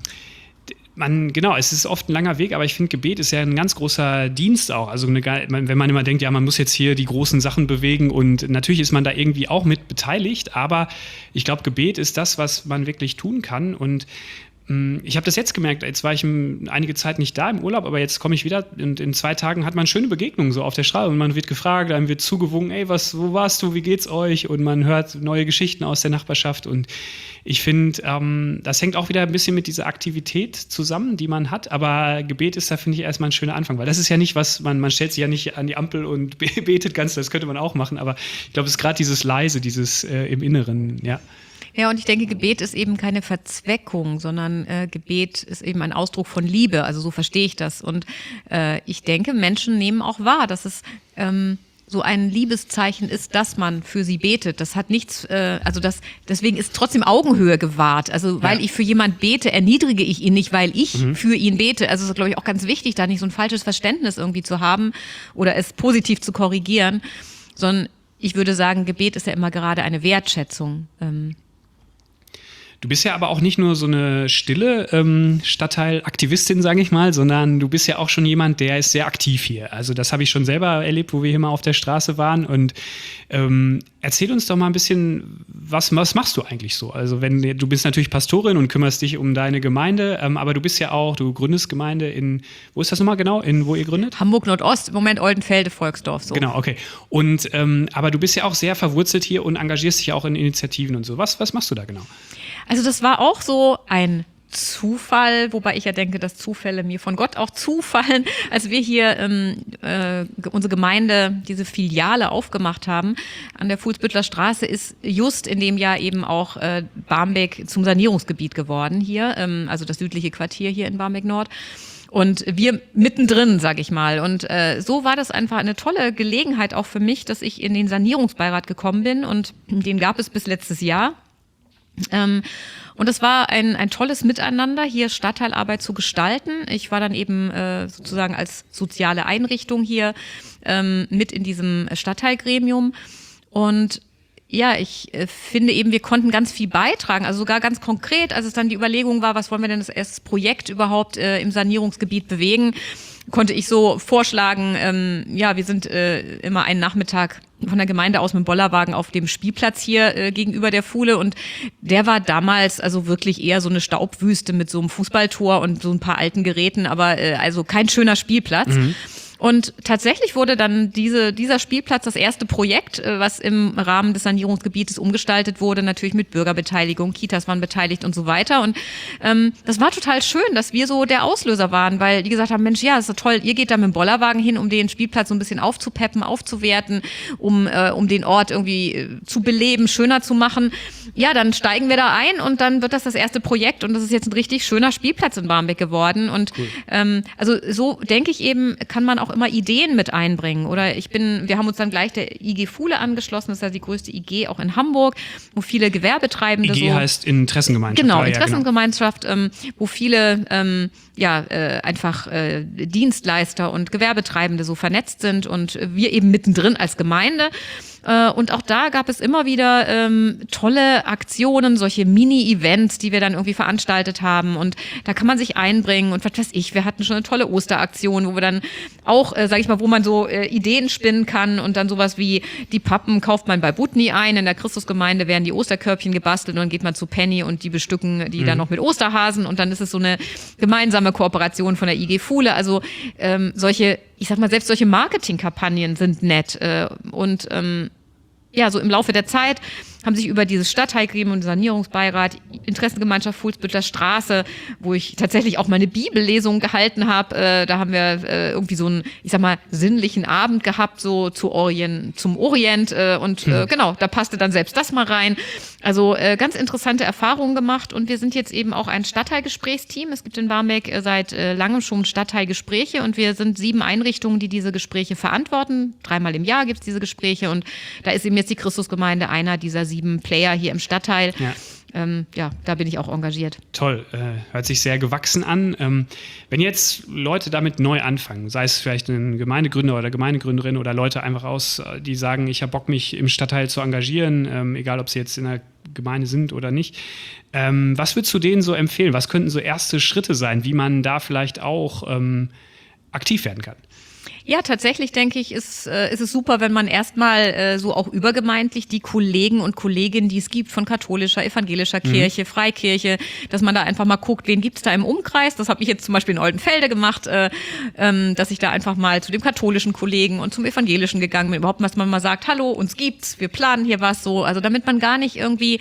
es ist oft ein langer Weg, aber ich finde, Gebet ist ja ein ganz großer Dienst auch. Also wenn man immer denkt, ja, man muss jetzt hier die großen Sachen bewegen und natürlich ist man da irgendwie auch mit beteiligt, aber ich glaube, Gebet ist das, was man wirklich tun kann und ich habe das jetzt gemerkt, jetzt war ich einige Zeit nicht da im Urlaub, aber jetzt komme ich wieder und in 2 Tagen hat man schöne Begegnungen so auf der Straße und man wird gefragt, einem wird zugewunken, ey, wo warst du, wie geht's euch? Und man hört neue Geschichten aus der Nachbarschaft und ich finde, das hängt auch wieder ein bisschen mit dieser Aktivität zusammen, die man hat, aber Gebet ist da, finde ich, erstmal ein schöner Anfang, weil das ist ja nicht was, man stellt sich ja nicht an die Ampel und betet ganz, das könnte man auch machen, aber ich glaube, es ist gerade dieses Leise, dieses im Inneren, ja. Ja, und ich denke, Gebet ist eben keine Verzweckung, sondern Gebet ist eben ein Ausdruck von Liebe. Also so verstehe ich das. Und ich denke, Menschen nehmen auch wahr, dass es so ein Liebeszeichen ist, dass man für sie betet. Das hat nichts, deswegen ist trotzdem Augenhöhe gewahrt. Also weil ich für jemand bete, erniedrige ich ihn nicht, weil ich für ihn bete. Also es ist, glaube ich, auch ganz wichtig, da nicht so ein falsches Verständnis irgendwie zu haben oder es positiv zu korrigieren, sondern ich würde sagen, Gebet ist ja immer gerade eine Wertschätzung. Du bist ja aber auch nicht nur so eine stille Stadtteilaktivistin, sage ich mal, sondern du bist ja auch schon jemand, der ist sehr aktiv hier. Also das habe ich schon selber erlebt, wo wir hier mal auf der Straße waren. Und erzähl uns doch mal ein bisschen, was machst du eigentlich so? Also du bist natürlich Pastorin und kümmerst dich um deine Gemeinde, aber du bist ja auch, du gründest Gemeinde wo ist das nochmal genau, wo ihr gründet? Hamburg Nordost, im Moment Oldenfelde, Volksdorf. So. Genau, okay. Und aber du bist ja auch sehr verwurzelt hier und engagierst dich ja auch in Initiativen und so. Was machst du da genau? Also das war auch so ein Zufall, wobei ich ja denke, dass Zufälle mir von Gott auch zufallen. Als wir hier unsere Gemeinde, diese Filiale aufgemacht haben an der Fuhlsbüttler Straße, ist just in dem Jahr eben auch Barmbek zum Sanierungsgebiet geworden hier, also das südliche Quartier hier in Barmbek Nord. Und wir mittendrin, sag ich mal. Und so war das einfach eine tolle Gelegenheit auch für mich, dass ich in den Sanierungsbeirat gekommen bin und den gab es bis letztes Jahr. Und es war ein tolles Miteinander, hier Stadtteilarbeit zu gestalten. Ich war dann eben sozusagen als soziale Einrichtung hier mit in diesem Stadtteilgremium. Und ja, ich finde eben, wir konnten ganz viel beitragen, also sogar ganz konkret, als es dann die Überlegung war, was wollen wir denn als erstes Projekt überhaupt im Sanierungsgebiet bewegen, konnte ich so vorschlagen, wir sind immer einen Nachmittag von der Gemeinde aus mit dem Bollerwagen auf dem Spielplatz hier gegenüber der Fuhle und der war damals also wirklich eher so eine Staubwüste mit so einem Fußballtor und so ein paar alten Geräten, aber also kein schöner Spielplatz. Und tatsächlich wurde dann dieser Spielplatz das erste Projekt, was im Rahmen des Sanierungsgebietes umgestaltet wurde, natürlich mit Bürgerbeteiligung, Kitas waren beteiligt und so weiter. Und das war total schön, dass wir so der Auslöser waren, weil die gesagt haben, Mensch, ja, ist so toll, ihr geht da mit dem Bollerwagen hin, um den Spielplatz so ein bisschen aufzupeppen, aufzuwerten, um den Ort irgendwie zu beleben, schöner zu machen. Ja, dann steigen wir da ein und dann wird das erste Projekt und das ist jetzt ein richtig schöner Spielplatz in Barmbek geworden. Und cool. Also so denke ich eben, kann man auch immer Ideen mit einbringen. Oder wir haben uns dann gleich der IG Fuhle angeschlossen, das ist ja die größte IG auch in Hamburg, wo viele Gewerbetreibende IG heißt Interessengemeinschaft. Genau, Interessengemeinschaft, wo viele einfach Dienstleister und Gewerbetreibende so vernetzt sind und wir eben mittendrin als Gemeinde. Und auch da gab es immer wieder tolle Aktionen, solche Mini-Events, die wir dann irgendwie veranstaltet haben. Und da kann man sich einbringen und was weiß ich, wir hatten schon eine tolle Osteraktion, wo wir dann auch, sag ich mal, wo man so Ideen spinnen kann und dann sowas wie die Pappen kauft man bei Butni ein, in der Christusgemeinde werden die Osterkörbchen gebastelt und dann geht man zu Penny und die bestücken die dann noch mit Osterhasen und dann ist es so eine gemeinsame Kooperation von der IG Fuhle. Also solche, ich sag mal, selbst solche Marketingkampagnen sind nett und ja, so im Laufe der Zeit haben sich über dieses Stadtteilgremium und Sanierungsbeirat, Interessengemeinschaft Fuhlsbüttler Straße, wo ich tatsächlich auch mal eine Bibellesung gehalten habe, da haben wir irgendwie so einen, ich sag mal, sinnlichen Abend gehabt, so zum Orient und genau, da passte dann selbst das mal rein. Also ganz interessante Erfahrungen gemacht und wir sind jetzt eben auch ein Stadtteilgesprächsteam. Es gibt in Barmbek seit langem schon Stadtteilgespräche und wir sind 7 Einrichtungen, die diese Gespräche verantworten. 3-mal im Jahr gibt es diese Gespräche und da ist eben jetzt die Christusgemeinde einer dieser 7 Player hier im Stadtteil. Ja, da bin ich auch engagiert. Toll, hört sich sehr gewachsen an. Wenn jetzt Leute damit neu anfangen, sei es vielleicht ein Gemeindegründer oder Gemeindegründerin oder Leute einfach die sagen, ich habe Bock, mich im Stadtteil zu engagieren, egal ob sie jetzt in der Gemeinde sind oder nicht. Was würdest du denen so empfehlen? Was könnten so erste Schritte sein, wie man da vielleicht auch aktiv werden kann? Ja, tatsächlich denke ich, ist es super, wenn man erstmal so auch übergemeindlich die Kollegen und Kolleginnen, die es gibt von katholischer, evangelischer Kirche, Freikirche, dass man da einfach mal guckt, wen gibt's da im Umkreis. Das habe ich jetzt zum Beispiel in Oldenfelde gemacht, dass ich da einfach mal zu dem katholischen Kollegen und zum evangelischen gegangen bin. Überhaupt, dass man mal sagt, hallo, uns gibt's, wir planen hier was so. Also damit man gar nicht irgendwie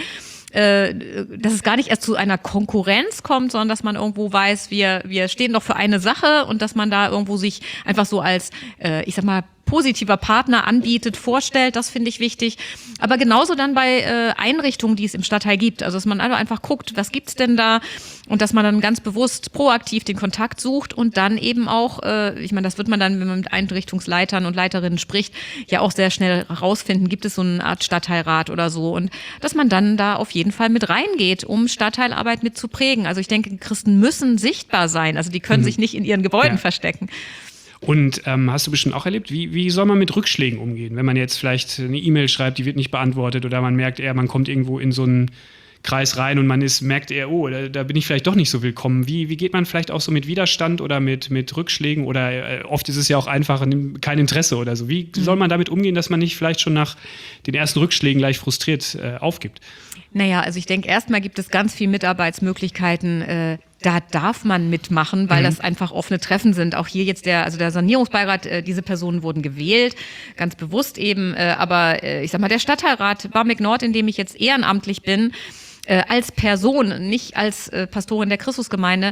dass es gar nicht erst zu einer Konkurrenz kommt, sondern dass man irgendwo weiß, wir stehen doch für eine Sache und dass man da irgendwo sich einfach so als, ich sag mal, positiver Partner anbietet, vorstellt, das finde ich wichtig. Aber genauso dann bei Einrichtungen, die es im Stadtteil gibt. Also dass man einfach guckt, was gibt's denn da und dass man dann ganz bewusst proaktiv den Kontakt sucht und dann eben auch, ich meine, das wird man dann, wenn man mit Einrichtungsleitern und Leiterinnen spricht, ja auch sehr schnell rausfinden, gibt es so eine Art Stadtteilrat oder so und dass man dann da auf jeden Fall mit reingeht, um Stadtteilarbeit mit zu prägen. Also ich denke, Christen müssen sichtbar sein, also die können sich nicht in ihren Gebäuden verstecken. Und hast du bestimmt auch erlebt, wie soll man mit Rückschlägen umgehen? Wenn man jetzt vielleicht eine E-Mail schreibt, die wird nicht beantwortet oder man merkt man kommt irgendwo in so einen Kreis rein und man merkt oh, da bin ich vielleicht doch nicht so willkommen. Wie geht man vielleicht auch so mit Widerstand oder mit Rückschlägen oder oft ist es ja auch einfach kein Interesse oder so. Wie soll man damit umgehen, dass man nicht vielleicht schon nach den ersten Rückschlägen gleich frustriert aufgibt? Naja, also ich denke, erstmal gibt es ganz viele Mitarbeitsmöglichkeiten, da darf man mitmachen, weil das einfach offene Treffen sind. Auch hier jetzt der Sanierungsbeirat, diese Personen wurden gewählt, ganz bewusst eben. Aber ich sag mal, der Stadtteilrat Barmbek Nord, in dem ich jetzt ehrenamtlich bin, als Person, nicht als Pastorin der Christusgemeinde,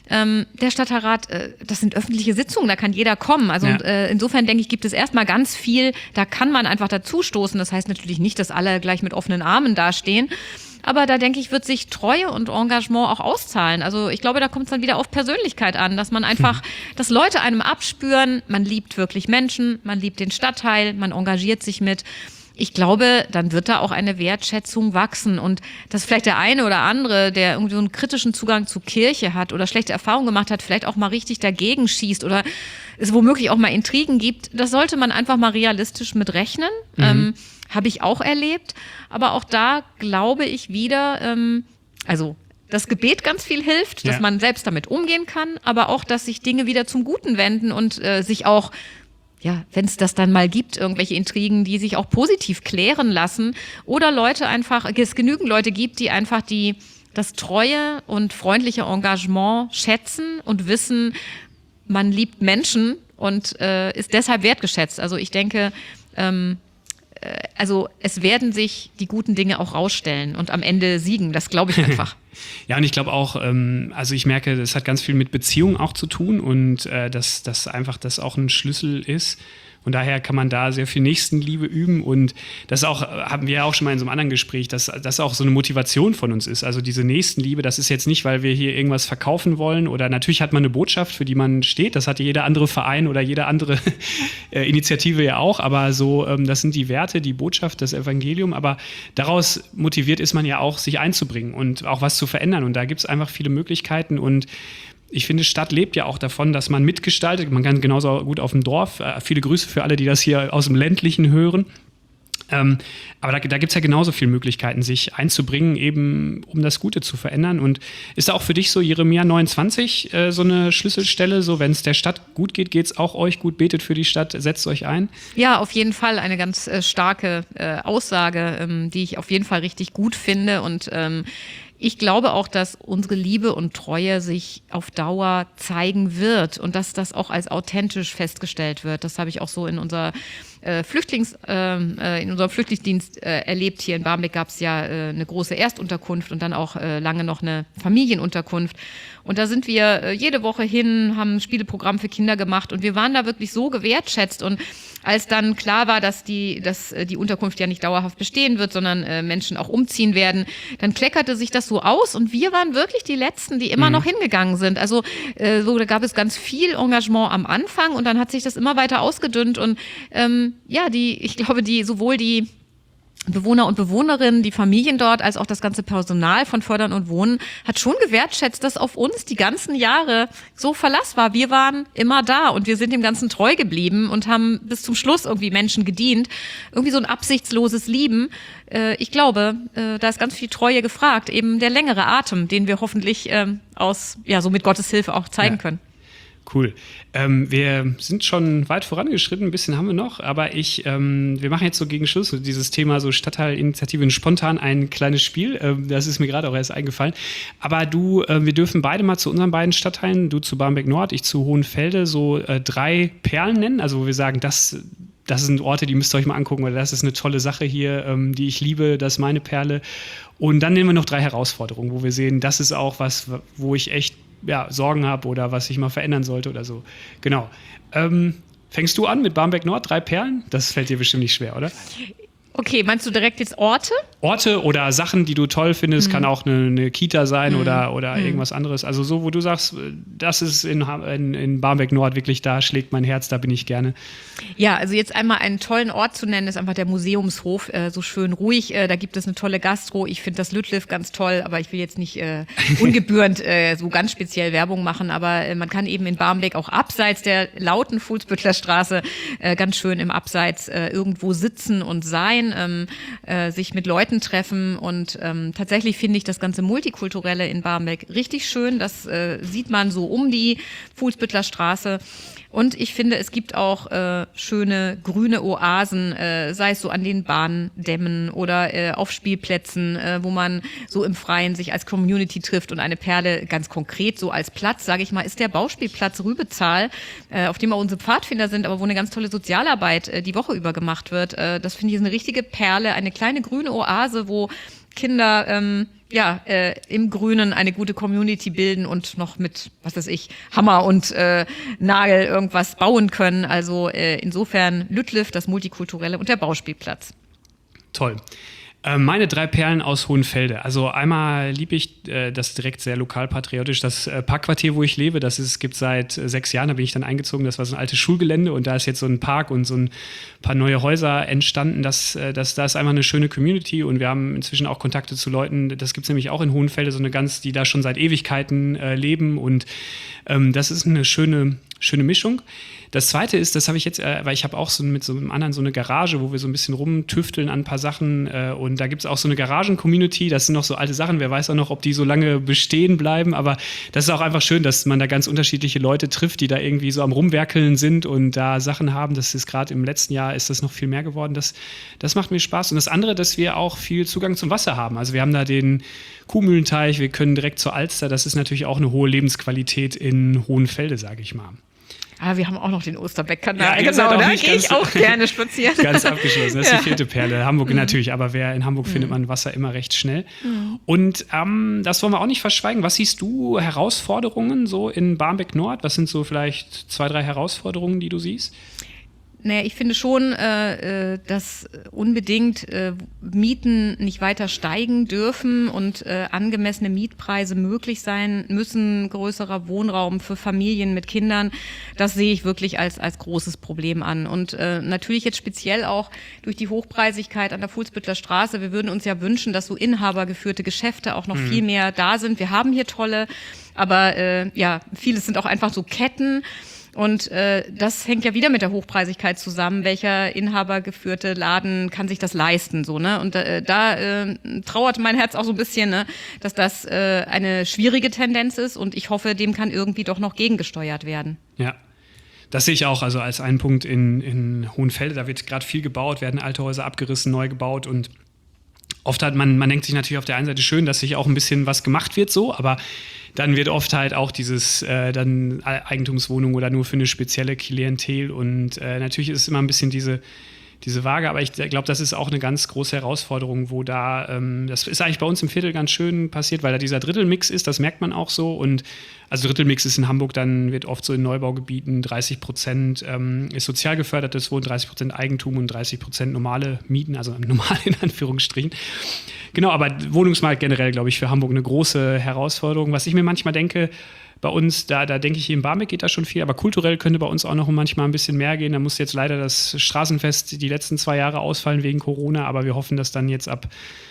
der Stadtteilrat, das sind öffentliche Sitzungen, da kann jeder kommen. Also insofern denke ich, gibt es erstmal ganz viel, da kann man einfach dazustoßen. Das heißt natürlich nicht, dass alle gleich mit offenen Armen dastehen. Aber da denke ich, wird sich Treue und Engagement auch auszahlen. Also ich glaube, da kommt es dann wieder auf Persönlichkeit an, dass man einfach, dass Leute einem abspüren, man liebt wirklich Menschen, man liebt den Stadtteil, man engagiert sich mit. Ich glaube, dann wird da auch eine Wertschätzung wachsen und dass vielleicht der eine oder andere, der irgendwie so einen kritischen Zugang zur Kirche hat oder schlechte Erfahrungen gemacht hat, vielleicht auch mal richtig dagegen schießt oder es womöglich auch mal Intrigen gibt, das sollte man einfach mal realistisch mit rechnen. Habe ich auch erlebt. Aber auch da glaube ich wieder, also das Gebet ganz viel hilft, dass man selbst damit umgehen kann, aber auch, dass sich Dinge wieder zum Guten wenden und sich auch, ja, wenn es das dann mal gibt, irgendwelche Intrigen, die sich auch positiv klären lassen oder es genügend Leute gibt, die einfach das treue und freundliche Engagement schätzen und wissen, man liebt Menschen und ist deshalb wertgeschätzt. Also ich denke, es werden sich die guten Dinge auch rausstellen und am Ende siegen. Das glaube ich einfach. Ja, und ich glaube auch, also ich merke, das hat ganz viel mit Beziehungen auch zu tun und dass einfach das auch ein Schlüssel ist. Und daher kann man da sehr viel Nächstenliebe üben und das auch, haben wir ja auch schon mal in so einem anderen Gespräch, dass das auch so eine Motivation von uns ist. Also diese Nächstenliebe, das ist jetzt nicht, weil wir hier irgendwas verkaufen wollen oder natürlich hat man eine Botschaft, für die man steht. Das hat jeder andere Verein oder jede andere Initiative ja auch, aber so, das sind die Werte, die Botschaft, das Evangelium, aber daraus motiviert ist man ja auch, sich einzubringen und auch was zu verändern und da gibt es einfach viele Möglichkeiten und ich finde, Stadt lebt ja auch davon, dass man mitgestaltet. Man kann genauso gut auf dem Dorf. Viele Grüße für alle, die das hier aus dem Ländlichen hören. Aber da gibt es ja genauso viele Möglichkeiten, sich einzubringen, eben um das Gute zu verändern. Und ist da auch für dich so Jeremia 29 so eine Schlüsselstelle, so wenn es der Stadt gut geht, geht es auch euch gut, betet für die Stadt, setzt euch ein? Ja, auf jeden Fall eine ganz starke Aussage, die ich auf jeden Fall richtig gut finde. Und ich glaube auch, dass unsere Liebe und Treue sich auf Dauer zeigen wird und dass das auch als authentisch festgestellt wird. Das habe ich auch so in unserem Flüchtlingsdienst erlebt. Hier in Barmbek gab es ja eine große Erstunterkunft und dann auch lange noch eine Familienunterkunft. Und da sind wir jede Woche hin, haben ein Spieleprogramm für Kinder gemacht und wir waren da wirklich so gewertschätzt. Und als dann klar war, dass die Unterkunft ja nicht dauerhaft bestehen wird, sondern Menschen auch umziehen werden, dann kleckerte sich das so aus und wir waren wirklich die Letzten, die immer noch hingegangen sind. Also da gab es ganz viel Engagement am Anfang und dann hat sich das immer weiter ausgedünnt und ich glaube, sowohl die Bewohner und Bewohnerinnen, die Familien dort, als auch das ganze Personal von Fördern und Wohnen hat schon gewertschätzt, dass auf uns die ganzen Jahre so Verlass war. Wir waren immer da und wir sind dem Ganzen treu geblieben und haben bis zum Schluss irgendwie Menschen gedient. Irgendwie so ein absichtsloses Lieben. Ich glaube, da ist ganz viel Treue gefragt. Eben der längere Atem, den wir hoffentlich so mit Gottes Hilfe auch zeigen können. Cool. Wir sind schon weit vorangeschritten, ein bisschen haben wir noch, aber wir machen jetzt so gegen Schluss dieses Thema so Stadtteilinitiativen spontan ein kleines Spiel. Das ist mir gerade auch erst eingefallen. Aber wir dürfen beide mal zu unseren beiden Stadtteilen, du zu Barmbek Nord, ich zu Hohenfelde, so 3 Perlen nennen, also wo wir sagen, das sind Orte, die müsst ihr euch mal angucken, weil das ist eine tolle Sache hier, die ich liebe, das ist meine Perle. Und dann nehmen wir noch 3 Herausforderungen, wo wir sehen, das ist auch was, wo ich echt Sorgen habe oder was ich mal verändern sollte oder so. Genau. Fängst du an mit Barmbek Nord, 3 Perlen? Das fällt dir bestimmt nicht schwer, oder? Okay, meinst du direkt jetzt Orte? Orte oder Sachen, die du toll findest, kann auch eine Kita sein oder irgendwas anderes. Also so, wo du sagst, das ist in Barmbek Nord wirklich, da schlägt mein Herz, da bin ich gerne. Ja, also jetzt einmal einen tollen Ort zu nennen, ist einfach der Museumshof, so schön ruhig. Da gibt es eine tolle Gastro. Ich finde das Lütliff ganz toll, aber ich will jetzt nicht ungebührend so ganz speziell Werbung machen. Aber man kann eben in Barmbek auch abseits der lauten Fuhlsbüttler Straße ganz schön im Abseits irgendwo sitzen und sein. Sich mit Leuten treffen und tatsächlich finde ich das ganze Multikulturelle in Barmbek richtig schön. Das sieht man so um die Fuhlsbüttler Straße. Und ich finde, es gibt auch schöne grüne Oasen, sei es so an den Bahndämmen oder auf Spielplätzen, wo man so im Freien sich als Community trifft. Und eine Perle ganz konkret so als Platz, sage ich mal, ist der Bauspielplatz Rübezahl, auf dem auch unsere Pfadfinder sind, aber wo eine ganz tolle Sozialarbeit die Woche über gemacht wird. Das finde ich ist eine richtige Perle, eine kleine grüne Oase, wo Kinder im Grünen eine gute Community bilden und noch mit, was weiß ich, Hammer und Nagel irgendwas bauen können. Also insofern Lütliff, das Multikulturelle und der Bauspielplatz. Toll. Meine 3 Perlen aus Hohenfelde. Also einmal liebe ich das direkt sehr lokalpatriotisch, das Parkquartier, wo ich lebe. Das gibt seit 6 Jahren, da bin ich dann eingezogen. Das war so ein altes Schulgelände und da ist jetzt so ein Park und so ein paar neue Häuser entstanden. Da ist einfach eine schöne Community und wir haben inzwischen auch Kontakte zu Leuten. Das gibt es nämlich auch in Hohenfelde, die da schon seit Ewigkeiten leben und das ist eine schöne Mischung. Das Zweite ist, das habe ich jetzt, weil ich habe auch mit so einem anderen so eine Garage, wo wir so ein bisschen rumtüfteln an ein paar Sachen und da gibt es auch so eine Garagen-Community, das sind noch so alte Sachen, wer weiß auch noch, ob die so lange bestehen bleiben, aber das ist auch einfach schön, dass man da ganz unterschiedliche Leute trifft, die da irgendwie so am Rumwerkeln sind und da Sachen haben, das ist gerade im letzten Jahr ist das noch viel mehr geworden, das macht mir Spaß. Und das andere, dass wir auch viel Zugang zum Wasser haben, also wir haben da den Kuhmühlenteich, wir können direkt zur Alster, das ist natürlich auch eine hohe Lebensqualität in Hohenfelde, sage ich mal. Aber wir haben auch noch den Osterbeck-Kanal. Ja, genau, da gehe ich auch gerne spazieren. Ganz abgeschlossen, das ist die 4. Perle. Hamburg natürlich, aber in Hamburg findet man Wasser immer recht schnell. Und das wollen wir auch nicht verschweigen. Was siehst du Herausforderungen so in Barmbek Nord? Was sind so vielleicht 2, 3 Herausforderungen, die du siehst? Naja, ich finde schon, dass unbedingt Mieten nicht weiter steigen dürfen und angemessene Mietpreise möglich sein müssen, größerer Wohnraum für Familien mit Kindern. Das sehe ich wirklich als großes Problem an. Und natürlich jetzt speziell auch durch die Hochpreisigkeit an der Fuhlsbüttler Straße. Wir würden uns ja wünschen, dass so inhabergeführte Geschäfte auch noch viel mehr da sind. Wir haben hier tolle, aber vieles sind auch einfach so Ketten. Und das hängt ja wieder mit der Hochpreisigkeit zusammen. Welcher inhabergeführte Laden kann sich das leisten? So, ne? Und da trauert mein Herz auch so ein bisschen, ne? Dass das eine schwierige Tendenz ist. Und ich hoffe, dem kann irgendwie doch noch gegengesteuert werden. Ja. Das sehe ich auch, also als einen Punkt in Hohenfelde, da wird gerade viel gebaut, werden alte Häuser abgerissen, neu gebaut und oft hat man denkt sich natürlich auf der einen Seite schön, dass sich auch ein bisschen was gemacht wird so, aber dann wird oft halt auch dieses dann Eigentumswohnung oder nur für eine spezielle Klientel und natürlich ist es immer ein bisschen diese Waage, aber ich glaube, das ist auch eine ganz große Herausforderung, wo da, das ist eigentlich bei uns im Viertel ganz schön passiert, weil da dieser Drittelmix ist, das merkt man auch so und also Drittelmix ist in Hamburg, dann wird oft so in Neubaugebieten 30% ist sozial gefördertes Wohnen, 30% Eigentum und 30% normale Mieten, also normal in Anführungsstrichen. Genau, aber Wohnungsmarkt generell, glaube ich, für Hamburg eine große Herausforderung. Was ich mir manchmal denke, bei uns, da denke ich, hier in Barmbek geht da schon viel, aber kulturell könnte bei uns auch noch manchmal ein bisschen mehr gehen. Da muss jetzt leider das Straßenfest die letzten 2 Jahre ausfallen wegen Corona, aber wir hoffen, dass dann jetzt ab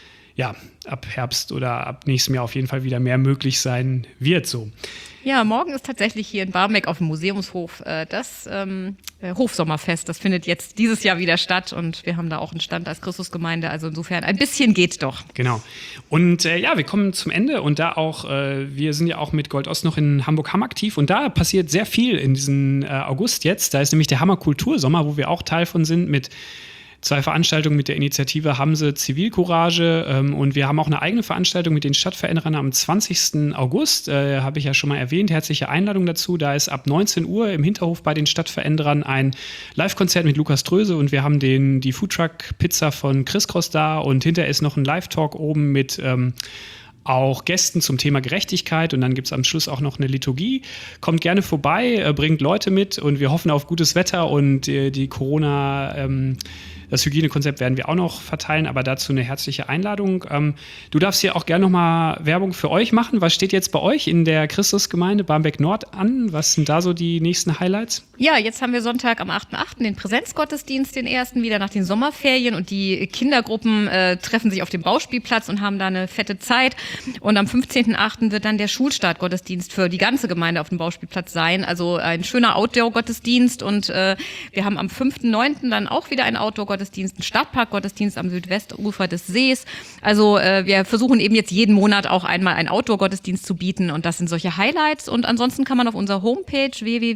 Herbst oder ab nächstem Jahr auf jeden Fall wieder mehr möglich sein wird. So. Ja, morgen ist tatsächlich hier in Barmbek auf dem Museumshof das Hofsommerfest. Das findet jetzt dieses Jahr wieder statt und wir haben da auch einen Stand als Christusgemeinde. Also insofern ein bisschen geht doch. Genau. Und wir kommen zum Ende und da auch, wir sind ja auch mit Gold Ost noch in Hamburg-Hamm aktiv und da passiert sehr viel in diesem August jetzt. Da ist nämlich der Hammer Kultursommer, wo wir auch Teil von sind mit 2 Veranstaltungen mit der Initiative Hamse Zivilcourage und wir haben auch eine eigene Veranstaltung mit den Stadtveränderern am 20. August, habe ich ja schon mal erwähnt, herzliche Einladung dazu. Da ist ab 19 Uhr im Hinterhof bei den Stadtveränderern ein Live-Konzert mit Lukas Tröse und wir haben die Foodtruck-Pizza von Chris Cross da und hinterher ist noch ein Live-Talk oben mit auch Gästen zum Thema Gerechtigkeit und dann gibt es am Schluss auch noch eine Liturgie. Kommt gerne vorbei, bringt Leute mit und wir hoffen auf gutes Wetter und die Corona das Hygienekonzept werden wir auch noch verteilen, aber dazu eine herzliche Einladung. Du darfst hier auch gerne nochmal Werbung für euch machen. Was steht jetzt bei euch in der Christusgemeinde Barmbek Nord an? Was sind da so die nächsten Highlights? Ja, jetzt haben wir Sonntag am 8.8. den Präsenzgottesdienst, den ersten, wieder nach den Sommerferien und die Kindergruppen treffen sich auf dem Bauspielplatz und haben da eine fette Zeit. Und am 15.8. wird dann der Schulstartgottesdienst für die ganze Gemeinde auf dem Bauspielplatz sein. Also ein schöner Outdoor-Gottesdienst und wir haben am 5.9. dann auch wieder einen Outdoor-Gottesdienst, einen Stadtpark-Gottesdienst am Südwestufer des Sees. Also wir versuchen eben jetzt jeden Monat auch einmal einen Outdoor-Gottesdienst zu bieten und das sind solche Highlights. Und ansonsten kann man auf unserer Homepage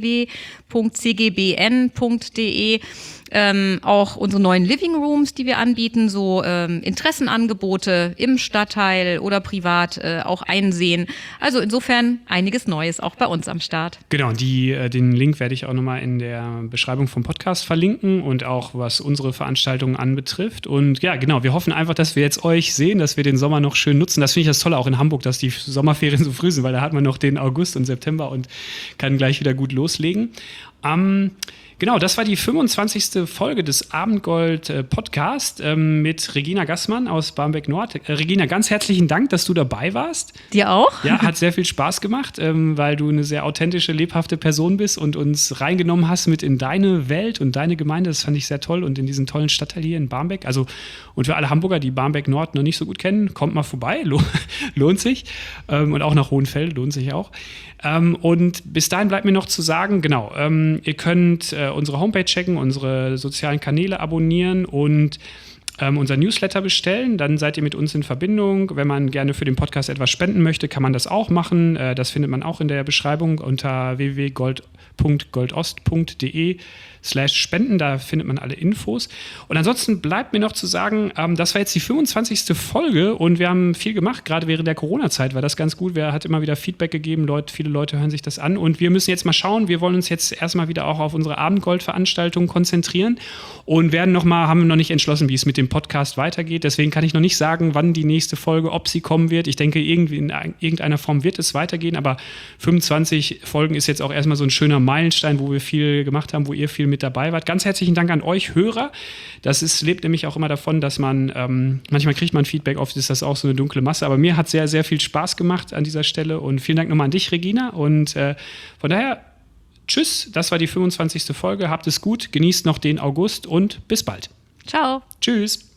www.cgbn.de auch unsere neuen Living Rooms, die wir anbieten, so Interessenangebote im Stadtteil oder privat auch einsehen. Also insofern einiges Neues auch bei uns am Start. Genau, den Link werde ich auch nochmal in der Beschreibung vom Podcast verlinken und auch was unsere Veranstaltungen anbetrifft. Und ja, genau, wir hoffen einfach, dass wir jetzt euch sehen, dass wir den Sommer noch schön nutzen. Das finde ich das Tolle auch in Hamburg, dass die Sommerferien so früh sind, weil da hat man noch den August und September und kann gleich wieder gut loslegen. Genau, das war die 25. Folge des Abendgold Podcast mit Regina Gassmann aus Barmbek Nord. Regina, ganz herzlichen Dank, dass du dabei warst. Dir auch? Ja, hat sehr viel Spaß gemacht, weil du eine sehr authentische, lebhafte Person bist und uns reingenommen hast mit in deine Welt und deine Gemeinde. Das fand ich sehr toll und in diesen tollen Stadtteil hier in Barmbek. Also, und für alle Hamburger, die Barmbek Nord noch nicht so gut kennen, kommt mal vorbei, lohnt sich. Und auch nach Hohenfelde, lohnt sich auch. Und bis dahin bleibt mir noch zu sagen, genau, ihr könnt unsere Homepage checken, unsere sozialen Kanäle abonnieren und unser Newsletter bestellen. Dann seid ihr mit uns in Verbindung. Wenn man gerne für den Podcast etwas spenden möchte, kann man das auch machen. Das findet man auch in der Beschreibung unter www.goldost.de/spenden. Da findet man alle Infos. Und ansonsten bleibt mir noch zu sagen, das war jetzt die 25. Folge und wir haben viel gemacht. Gerade während der Corona-Zeit war das ganz gut. Wer hat immer wieder Feedback gegeben. Viele Leute hören sich das an. Und wir müssen jetzt mal schauen. Wir wollen uns jetzt erstmal wieder auch auf unsere Abendgold-Veranstaltung konzentrieren und haben noch nicht entschlossen, wie es mit dem Podcast weitergeht. Deswegen kann ich noch nicht sagen, wann die nächste Folge, ob sie kommen wird. Ich denke, irgendwie in irgendeiner Form wird es weitergehen. Aber 25 Folgen ist jetzt auch erstmal so ein schöner Meilenstein, wo wir viel gemacht haben, wo ihr viel mit dabei wart. Ganz herzlichen Dank an euch Hörer. Lebt nämlich auch immer davon, dass man, manchmal kriegt man Feedback, oft ist das auch so eine dunkle Masse, aber mir hat sehr, sehr viel Spaß gemacht an dieser Stelle und vielen Dank nochmal an dich, Regina. Und von daher, tschüss, das war die 25. Folge. Habt es gut, genießt noch den August und bis bald. Ciao. Tschüss.